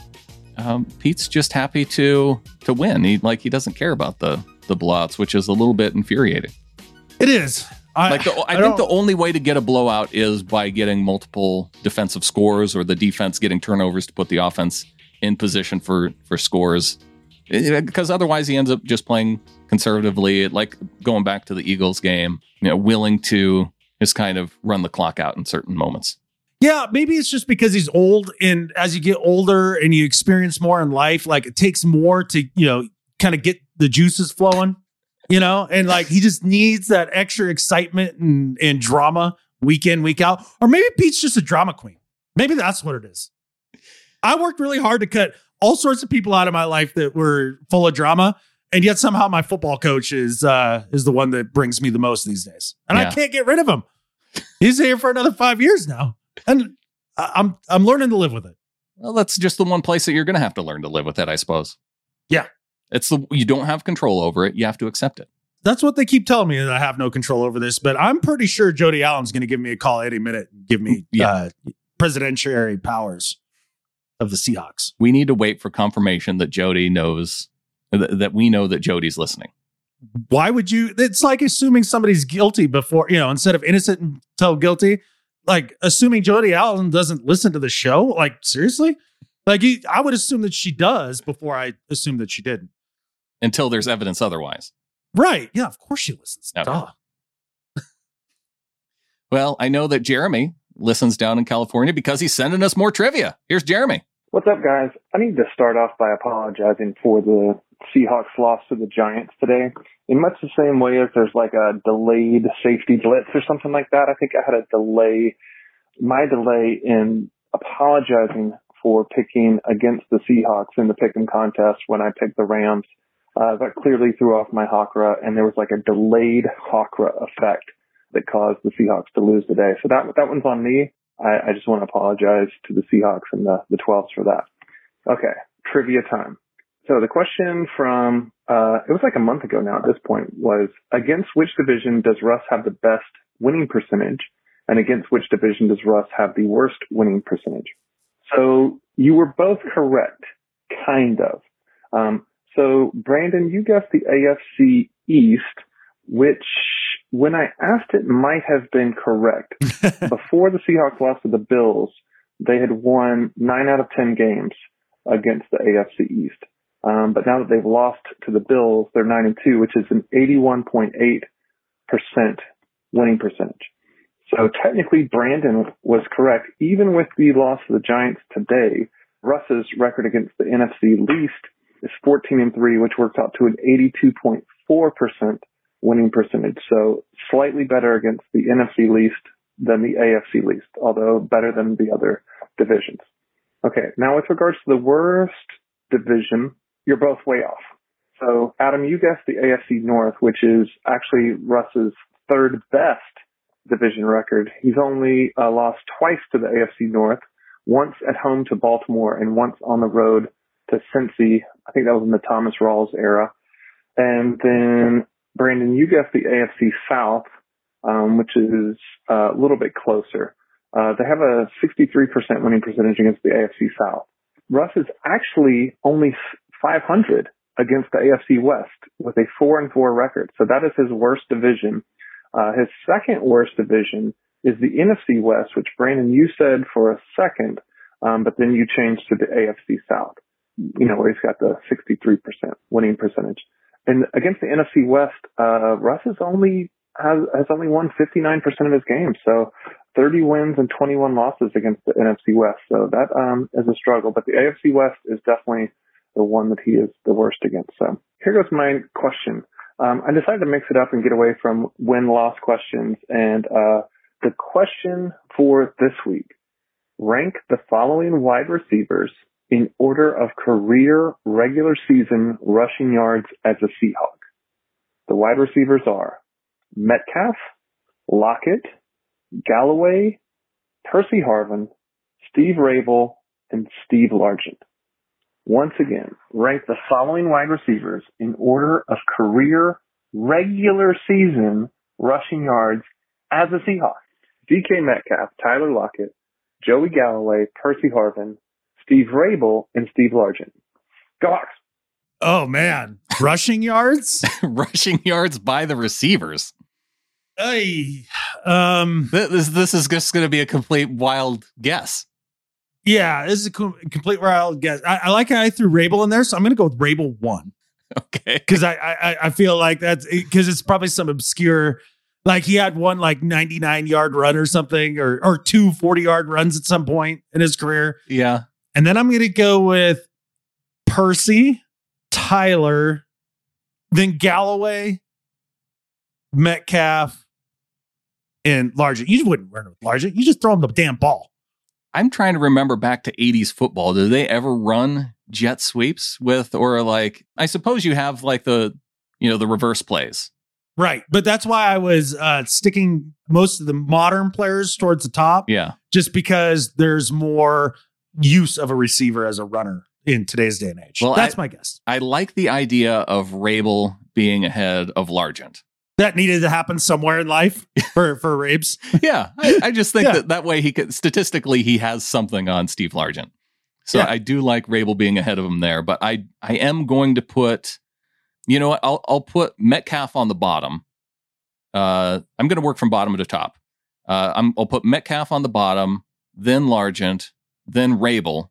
Speaker 1: um, Pete's just happy to to win. He like he doesn't care about the the blowouts, which is a little bit infuriating.
Speaker 2: It is. I,
Speaker 1: like the, I,
Speaker 2: I
Speaker 1: think the only way to get a blowout is by getting multiple defensive scores or the defense getting turnovers to put the offense in position for for scores. Because otherwise he ends up just playing conservatively, like going back to the Eagles game, you know, willing to just kind of run the clock out in certain moments.
Speaker 2: Yeah, maybe it's just because he's old, and as you get older and you experience more in life, like it takes more to, you know, kind of get the juices flowing, you know, and like he just needs that extra excitement and, and drama week in, week out. Or maybe Pete's just a drama queen. Maybe that's what it is. I worked really hard to cut all sorts of people out of my life that were full of drama. And yet somehow my football coach is uh, is the one that brings me the most these days. And
Speaker 1: Yeah.
Speaker 2: I can't get rid of him. He's here for another five years now. And I- I'm I'm learning to live with it.
Speaker 1: Well, that's just the one place that you're going to have to learn to live with it, I suppose.
Speaker 2: Yeah.
Speaker 1: It's the you don't have control over it. You have to accept it.
Speaker 2: That's what they keep telling me, that I have no control over this. But I'm pretty sure Jody Allen's going to give me a call any minute and give me
Speaker 1: Yeah.
Speaker 2: uh, presidentiary powers of the Seahawks.
Speaker 1: We need to wait for confirmation that Jody knows th- that we know that Jody's listening.
Speaker 2: Why would you? It's like assuming somebody's guilty before, you know, instead of innocent until guilty, like assuming Jody Allen doesn't listen to the show. Like, seriously? Like, you, I would assume that she does before I assume that she didn't.
Speaker 1: Until there's evidence otherwise.
Speaker 2: Right. Yeah, of course she listens.
Speaker 1: Okay.
Speaker 2: Duh.
Speaker 1: Well, I know that Jeremy listens down in California because he's sending us more trivia. Here's Jeremy.
Speaker 3: What's up, guys? I need to start off by apologizing for the Seahawks loss to the Giants today. In much the same way as there's like a delayed safety blitz or something like that, I think I had a delay, my delay in apologizing for picking against the Seahawks in the pick'em contest when I picked the Rams. Uh, that clearly threw off my Hawkra, and there was like a delayed Hawkra effect that caused the Seahawks to lose today. So that that one's on me. I, I just want to apologize to the Seahawks and the, the twelves for that. Okay, trivia time. So the question from, uh, it was like a month ago now at this point, was against which division does Russ have the best winning percentage, and against which division does Russ have the worst winning percentage? So you were both correct, kind of. Um, so Brandon, you guessed the A F C East, which when I asked it might have been correct. Before the Seahawks lost to the Bills, they had won nine out of ten games against the A F C East. Um, but now that they've lost to the Bills, they're nine and two, which is an eighty-one point eight percent winning percentage. So technically Brandon was correct. Even with the loss to the Giants today, Russ's record against the N F C least is fourteen and three, which works out to an eighty-two point four percent winning percentage. So slightly better against the N F C least than the A F C least, although better than the other divisions. Okay, now with regards to the worst division, you're both way off. So Adam, you guessed the A F C North, which is actually Russ's third best division record. He's only uh, lost twice to the A F C North, once at home to Baltimore and once on the road to Cincy. I think that was in the Thomas Rawls era. And then Brandon, you guessed the A F C South, um, which is uh, a little bit closer. Uh, they have a sixty-three percent winning percentage against the A F C South. Russ is actually only five hundred against the A F C West with a four and four record. So that is his worst division. Uh, his second worst division is the N F C West, which Brandon, you said for a second, um, but then you changed to the A F C South, you know, where he's got the sixty-three percent winning percentage. And against the N F C West, uh, Russ has only, has, has only won fifty-nine percent of his games. So thirty wins and twenty-one losses against the N F C West. So that, um, is a struggle, but the A F C West is definitely the one that he is the worst against. So here goes my question. Um, I decided to mix it up and get away from win-loss questions. And, uh, the question for this week, rank the following wide receivers in order of career regular season rushing yards as a Seahawk. The wide receivers are Metcalf, Lockett, Galloway, Percy Harvin, Steve Rabel, and Steve Largent. Once again, rank the following wide receivers in order of career regular season rushing yards as a Seahawk. D K Metcalf, Tyler Lockett, Joey Galloway, Percy Harvin, Steve Rabel, and Steve Largent. Go Hawks.
Speaker 2: Oh, man. Rushing yards?
Speaker 1: Rushing yards by the receivers.
Speaker 2: Hey, um,
Speaker 1: This, this is just going to be a complete wild guess.
Speaker 2: yeah, this is a co- complete wild guess. I, I like how I threw Rabel in there, so I'm going to go with Rabel one.
Speaker 1: Okay.
Speaker 2: Because I, I I feel like that's because it's probably some obscure, like he had one like ninety-nine yard run or something, or or two forty yard runs at some point in his career.
Speaker 1: Yeah.
Speaker 2: And then I'm going to go with Percy, Tyler, then Galloway, Metcalf, and Largent. You wouldn't run with Largent. You just throw him the damn ball.
Speaker 1: I'm trying to remember back to eighties football. Did they ever run jet sweeps with, or like, I suppose you have like the, you know, the reverse plays.
Speaker 2: Right. But that's why I was uh, sticking most of the modern players towards the top.
Speaker 1: Yeah.
Speaker 2: Just because there's more use of a receiver as a runner in today's day and age.
Speaker 1: Well,
Speaker 2: that's
Speaker 1: I-
Speaker 2: my guess.
Speaker 1: I like the idea of Rabel being ahead of Largent.
Speaker 2: That needed to happen somewhere in life for, for Rabes.
Speaker 1: Yeah. I, I just think
Speaker 2: Yeah.
Speaker 1: that that way he could, statistically, he has something on Steve Largent. So
Speaker 2: Yeah.
Speaker 1: I do like Rabel being ahead of him there, but I, I am going to put, you know what, I'll, I'll put Metcalf on the bottom. Uh, I'm going to work from bottom to top. Uh, I'm, I'll put Metcalf on the bottom, then Largent, then Rabel,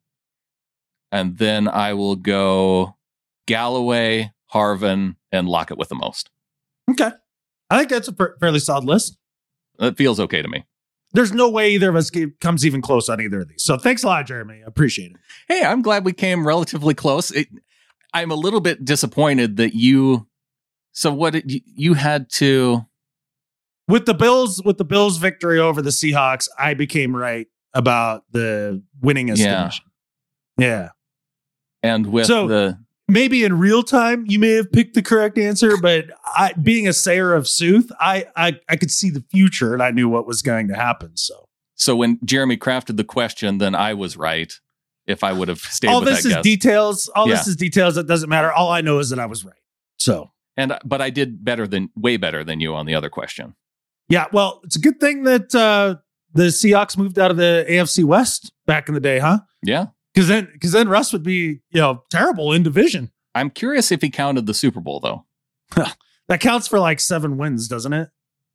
Speaker 1: and then I will go Galloway, Harvin, and Lockett with the most.
Speaker 2: Okay. I think that's a fa- fairly solid list.
Speaker 1: That feels okay to me.
Speaker 2: There's no way either of us ge- comes even close on either of these. So thanks a lot, Jeremy. I appreciate it.
Speaker 1: Hey, I'm glad we came relatively close. It, I'm a little bit disappointed that you. So what did you, you had to?
Speaker 2: With the Bills, with the Bills' victory over the Seahawks, I became right about the winningest
Speaker 1: Yeah.
Speaker 2: division. Yeah.
Speaker 1: And with
Speaker 2: So-
Speaker 1: the
Speaker 2: Maybe in real time you may have picked the correct answer, but I, being a sayer of sooth, I, I I could see the future and I knew what was going to happen. So
Speaker 1: so when Jeremy crafted the question, then I was right. If I would have stayed
Speaker 2: all
Speaker 1: with
Speaker 2: this
Speaker 1: that
Speaker 2: is
Speaker 1: guess.
Speaker 2: details. All this
Speaker 1: Yeah.
Speaker 2: is details. It doesn't matter. All I know is that I was right. So
Speaker 1: and but I did better than way better than you on the other question.
Speaker 2: yeah, well, it's a good thing that uh, the Seahawks moved out of the A F C West back in the day, huh?
Speaker 1: Yeah.
Speaker 2: Because then, because then Russ would be, you know, terrible in division.
Speaker 1: I'm curious if he counted the Super Bowl though.
Speaker 2: That counts for like seven wins, doesn't it?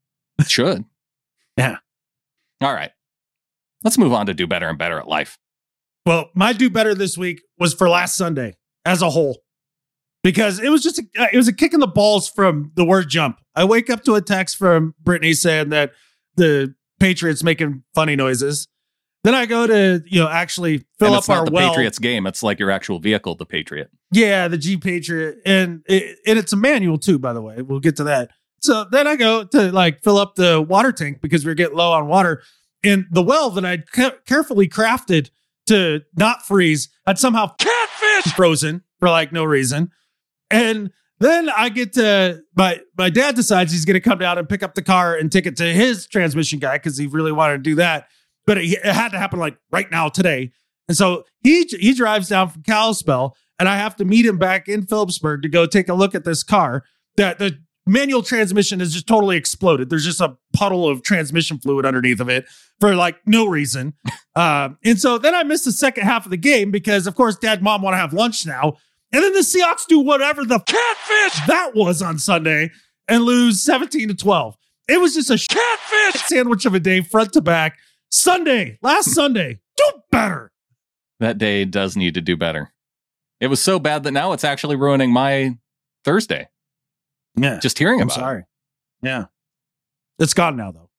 Speaker 1: It should.
Speaker 2: Yeah.
Speaker 1: All right. Let's move on to do better and better at life.
Speaker 2: Well, my do better this week was for last Sunday as a whole, because it was just a, it was a kick in the balls from the word jump. I wake up to a text from Brittany saying that the Patriots making funny noises. Then I go to, you know, actually fill
Speaker 1: and
Speaker 2: up
Speaker 1: it's not
Speaker 2: our
Speaker 1: the
Speaker 2: well.
Speaker 1: Patriots game. It's like your actual vehicle, the Patriot.
Speaker 2: Yeah, the G Patriot, and it, and it's a manual too, by the way. We'll get to that. So then I go to like fill up the water tank because we're getting low on water, and the well that I ca- carefully crafted to not freeze had somehow
Speaker 4: Catfish!
Speaker 2: frozen for like no reason. And then I get to my my dad decides he's going to come down and pick up the car and take it to his transmission guy because he really wanted to do that. But it, it had to happen like right now today. And so he he drives down from Kalispell, and I have to meet him back in Phillipsburg to go take a look at this car. That the manual transmission has just totally exploded. There's just a puddle of transmission fluid underneath of it for like no reason. uh, and so then I missed the second half of the game because, of course, Dad and Mom want to have lunch now. And then the Seahawks do whatever the
Speaker 4: Catfish!
Speaker 2: that was on Sunday and lose seventeen to twelve. It was just a shit
Speaker 4: Catfish!
Speaker 2: sandwich of a day, front to back. Sunday, last Sunday, do better.
Speaker 1: That day does need to do better. It was so bad that now it's actually ruining my Thursday.
Speaker 2: Yeah,
Speaker 1: Just hearing
Speaker 2: I'm
Speaker 1: about it.
Speaker 2: sorry. Yeah, it's gone now though.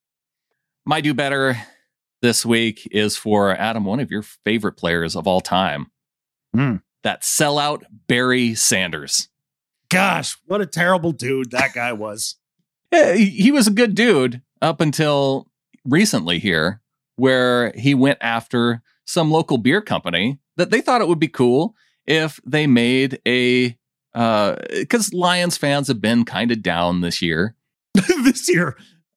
Speaker 1: My do better this week is for Adam, one of your favorite players of all time.
Speaker 2: Hmm.
Speaker 1: That sellout Barry Sanders.
Speaker 2: Gosh, what a terrible dude that guy was.
Speaker 1: Yeah, he he was a good dude up until recently here, where he went after some local beer company that they thought it would be cool if they made a, uh, because Lions fans have been kind of down this year.
Speaker 2: This year.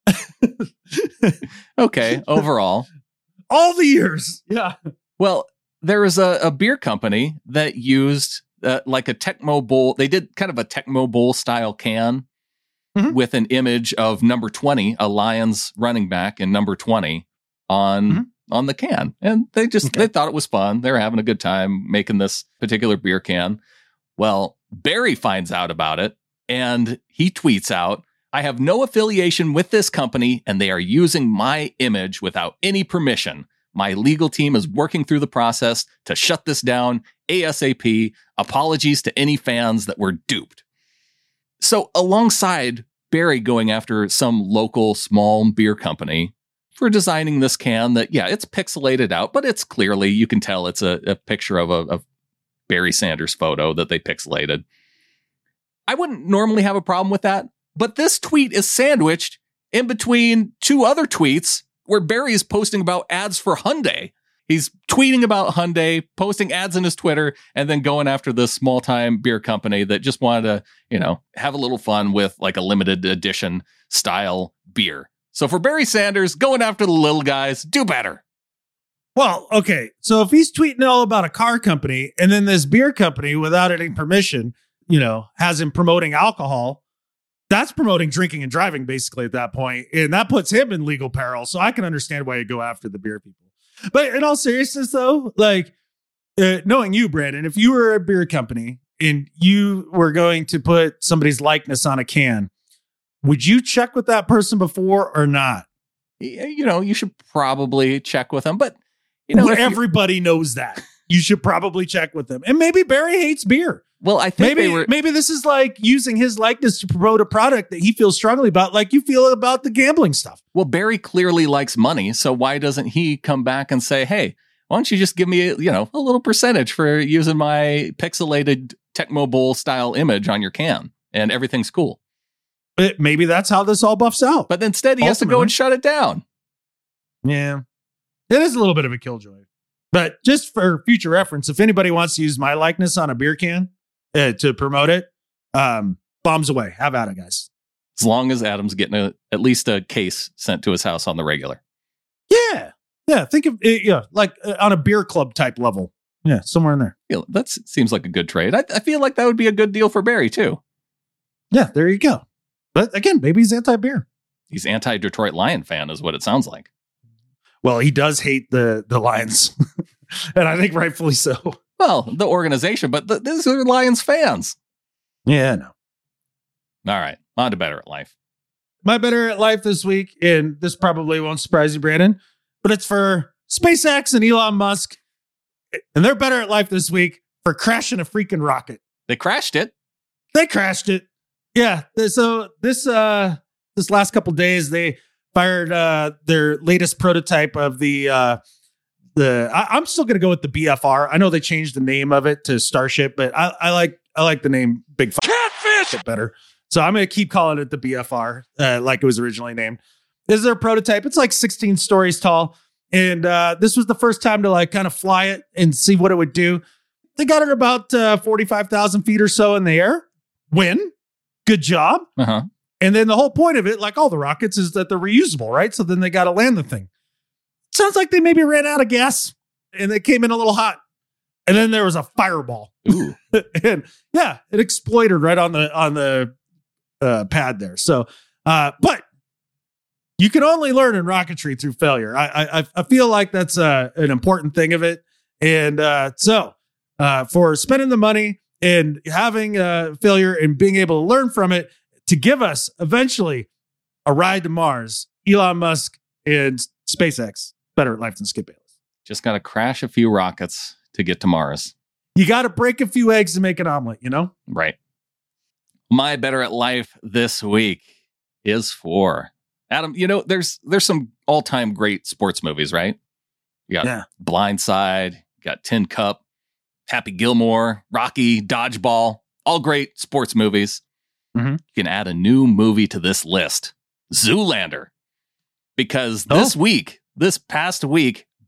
Speaker 1: Okay, overall.
Speaker 2: All the years. Yeah.
Speaker 1: Well, there was a, a beer company that used uh, like a Tecmo Bowl. They did kind of a Tecmo Bowl style can mm-hmm. with an image of number twenty, a Lions running back, and number twenty on mm-hmm. on the can. And they just okay. they thought it was fun. They were having a good time making this particular beer can. Well, Barry finds out about it and he tweets out, "I have no affiliation with this company and they are using my image without any permission. My legal team is working through the process to shut this down ASAP. Apologies to any fans that were duped." So alongside Barry going after some local small beer company for designing this can that, yeah, it's pixelated out, but it's clearly, you can tell it's a, a picture of a of Barry Sanders photo that they pixelated. I wouldn't normally have a problem with that, but this tweet is sandwiched in between two other tweets where Barry is posting about ads for Hyundai. He's tweeting about Hyundai, posting ads in his Twitter, and then going after this small-time beer company that just wanted to, you know, have a little fun with like a limited edition style beer. So for Barry Sanders, going after the little guys, do better.
Speaker 2: Well, okay. So if he's tweeting all about a car company and then this beer company without any permission, you know, has him promoting alcohol, that's promoting drinking and driving basically at that point. And that puts him in legal peril. So I can understand why you go after the beer people. But in all seriousness, though, like uh, knowing you, Brandon, if you were a beer company and you were going to put somebody's likeness on a can, would you check with that person before or not?
Speaker 1: You know, you should probably check with them. But, you know,
Speaker 2: well, everybody knows that. You should probably check with them. And maybe Barry hates beer.
Speaker 1: Well, I think
Speaker 2: maybe
Speaker 1: they were...
Speaker 2: maybe this is like using his likeness to promote a product that he feels strongly about, like you feel about the gambling stuff.
Speaker 1: Well, Barry clearly likes money, so why doesn't he come back and say, "Hey, why don't you just give me, you know, a little percentage for using my pixelated Tecmo Bowl style image on your can, and everything's cool."
Speaker 2: But maybe that's how this all buffs out.
Speaker 1: But instead, he Ultimately. has to go and shut it down.
Speaker 2: Yeah, it is a little bit of a killjoy. But just for future reference, if anybody wants to use my likeness on a beer can uh, to promote it, um, bombs away. Have at it, guys.
Speaker 1: As long as Adam's getting a, at least a case sent to his house on the regular.
Speaker 2: Yeah. Yeah. Think of it, yeah, like uh, on a beer club type level. Yeah. Somewhere in there.
Speaker 1: Yeah, that seems like a good trade. I, I feel like that would be a good deal for Barry, too.
Speaker 2: Yeah. There you go. But again, maybe he's anti-beer.
Speaker 1: He's anti-Detroit Lion fan is what it sounds like.
Speaker 2: Well, he does hate the, the Lions. And I think rightfully so.
Speaker 1: Well, the organization, but the, these are Lions fans.
Speaker 2: Yeah, no.
Speaker 1: All right. On to Better at Life.
Speaker 2: My Better at Life this week, and this probably won't surprise you, Brandon, but it's for SpaceX and Elon Musk. And they're better at life this week for crashing a freaking rocket.
Speaker 1: They crashed it.
Speaker 2: They crashed it. Yeah. So this uh, this last couple days, they fired uh, their latest prototype of the uh, the. I, I'm still going to go with the B F R. I know they changed the name of it to Starship, but I, I like I like the name Big
Speaker 4: Catfish
Speaker 2: better. So I'm going to keep calling it the B F R, uh, like it was originally named. This is their prototype. It's like sixteen stories tall. And uh, this was the first time to like kind of fly it and see what it would do. They got it about uh, forty-five thousand feet or so in the air. Win. Good job.
Speaker 1: Uh-huh.
Speaker 2: And then the whole point of it, like all the rockets, is that they're reusable, right? So then they got to land the thing. Sounds like they maybe ran out of gas and they came in a little hot. And then there was a fireball.
Speaker 1: Ooh.
Speaker 2: And yeah, it exploded right on the on the uh, pad there. So, uh, but you can only learn in rocketry through failure. I I, I feel like that's uh, an important thing of it. And uh, so uh, for spending the money and having uh, failure and being able to learn from it to give us eventually a ride to Mars, Elon Musk and SpaceX, better at life than Skip Bayless.
Speaker 1: Just got to crash a few rockets to get to Mars.
Speaker 2: You got to break a few eggs to make an omelet, you know?
Speaker 1: Right. My Better at Life this week is for Adam. You know, there's there's some all-time great sports movies, right? You got
Speaker 2: yeah.
Speaker 1: Blindside, you got Tin Cup, Happy Gilmore, Rocky, Dodgeball, all great sports movies.
Speaker 2: Mm-hmm.
Speaker 1: You can add a new movie to this list, Zoolander. Because this
Speaker 2: oh.
Speaker 1: week, this past week,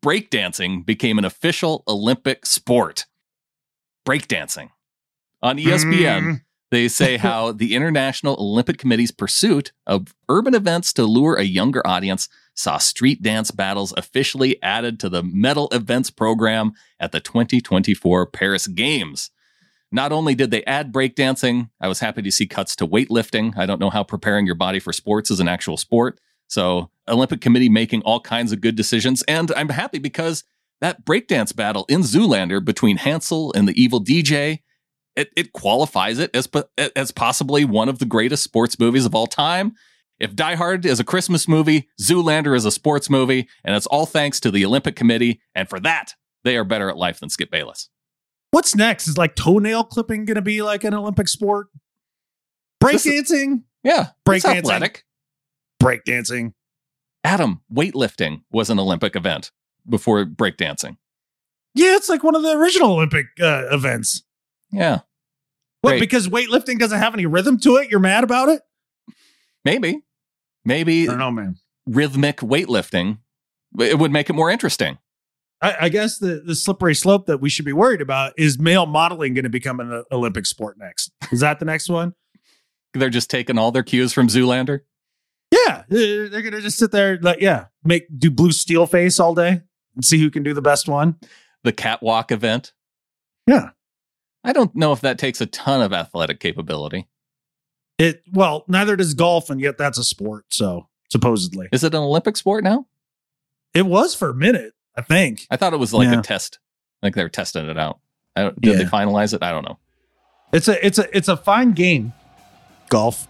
Speaker 1: breakdancing became an official Olympic sport. Breakdancing. On E S P N,
Speaker 2: Mm.
Speaker 1: they say how the International Olympic Committee's pursuit of urban events to lure a younger audience saw street dance battles officially added to the medal events program at the twenty twenty-four Paris Games. Not only did they add breakdancing, I was happy to see cuts to weightlifting. I don't know how preparing your body for sports is an actual sport. So Olympic Committee making all kinds of good decisions. And I'm happy because that breakdance battle in Zoolander between Hansel and the evil D J, it, it qualifies it as, as possibly one of the greatest sports movies of all time. If Die Hard is a Christmas movie, Zoolander is a sports movie, and it's all thanks to the Olympic Committee. And for that, they are better at life than Skip Bayless.
Speaker 2: What's next? Is like toenail clipping going to be like an Olympic sport? Breakdancing?
Speaker 1: Yeah,
Speaker 2: Breakdancing.
Speaker 1: it's athletic.
Speaker 2: Breakdancing.
Speaker 1: Adam, weightlifting was an Olympic event before breakdancing.
Speaker 2: Yeah, it's like one of the original Olympic uh, events.
Speaker 1: Yeah.
Speaker 2: What,
Speaker 1: Great.
Speaker 2: because weightlifting doesn't have any rhythm to it? You're mad about it?
Speaker 1: Maybe. Maybe
Speaker 2: I don't know, man.
Speaker 1: rhythmic weightlifting, it would make it more interesting.
Speaker 2: I, I guess the, the slippery slope that we should be worried about is male modeling going to become an Olympic sport next. Is that the next one?
Speaker 1: They're just taking all their cues from Zoolander.
Speaker 2: Yeah. They're going to just sit there, like, yeah, make do blue steel face all day and see who can do the best one.
Speaker 1: The catwalk event.
Speaker 2: Yeah.
Speaker 1: I don't know if that takes a ton of athletic capability.
Speaker 2: It well, neither does golf, and yet that's a sport. So supposedly,
Speaker 1: Is it an Olympic sport now?
Speaker 2: it was for a minute, I think.
Speaker 1: I thought it was like
Speaker 2: Yeah.
Speaker 1: a test. Like they were testing it out. I don't, did they
Speaker 2: Yeah.
Speaker 1: finalize it? I don't know.
Speaker 2: It's a it's a it's a fine game. Golf.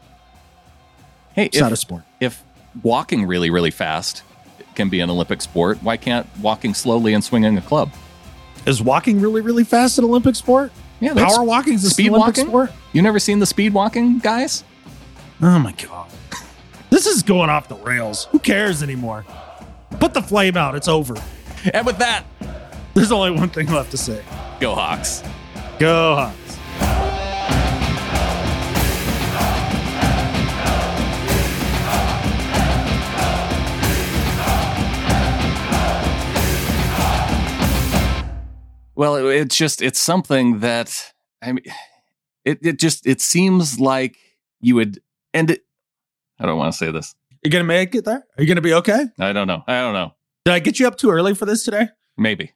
Speaker 1: Hey,
Speaker 2: It's not a
Speaker 1: if,
Speaker 2: sport.
Speaker 1: if walking really, really fast can be an Olympic sport, why can't walking slowly and swinging a club?
Speaker 2: Is walking really really fast an Olympic sport?
Speaker 1: Yeah, that's
Speaker 2: Power walking is a
Speaker 1: speed
Speaker 2: Olympic
Speaker 1: walking?
Speaker 2: sport.
Speaker 1: You never seen the speed walking guys?
Speaker 2: Oh my god, this is going off the rails. Who cares anymore? Put the flame out. It's over.
Speaker 1: And with that,
Speaker 2: There's only one thing left to say.
Speaker 1: go Hawks.
Speaker 2: Go Hawks.
Speaker 1: Well, it, it's just, it's something that, I mean, it, it just, it seems like you would end it. I don't want to say this.
Speaker 2: You gonna make it there? Are you gonna be okay?
Speaker 1: I don't know. I don't know.
Speaker 2: Did I get you up too early for this today?
Speaker 1: Maybe.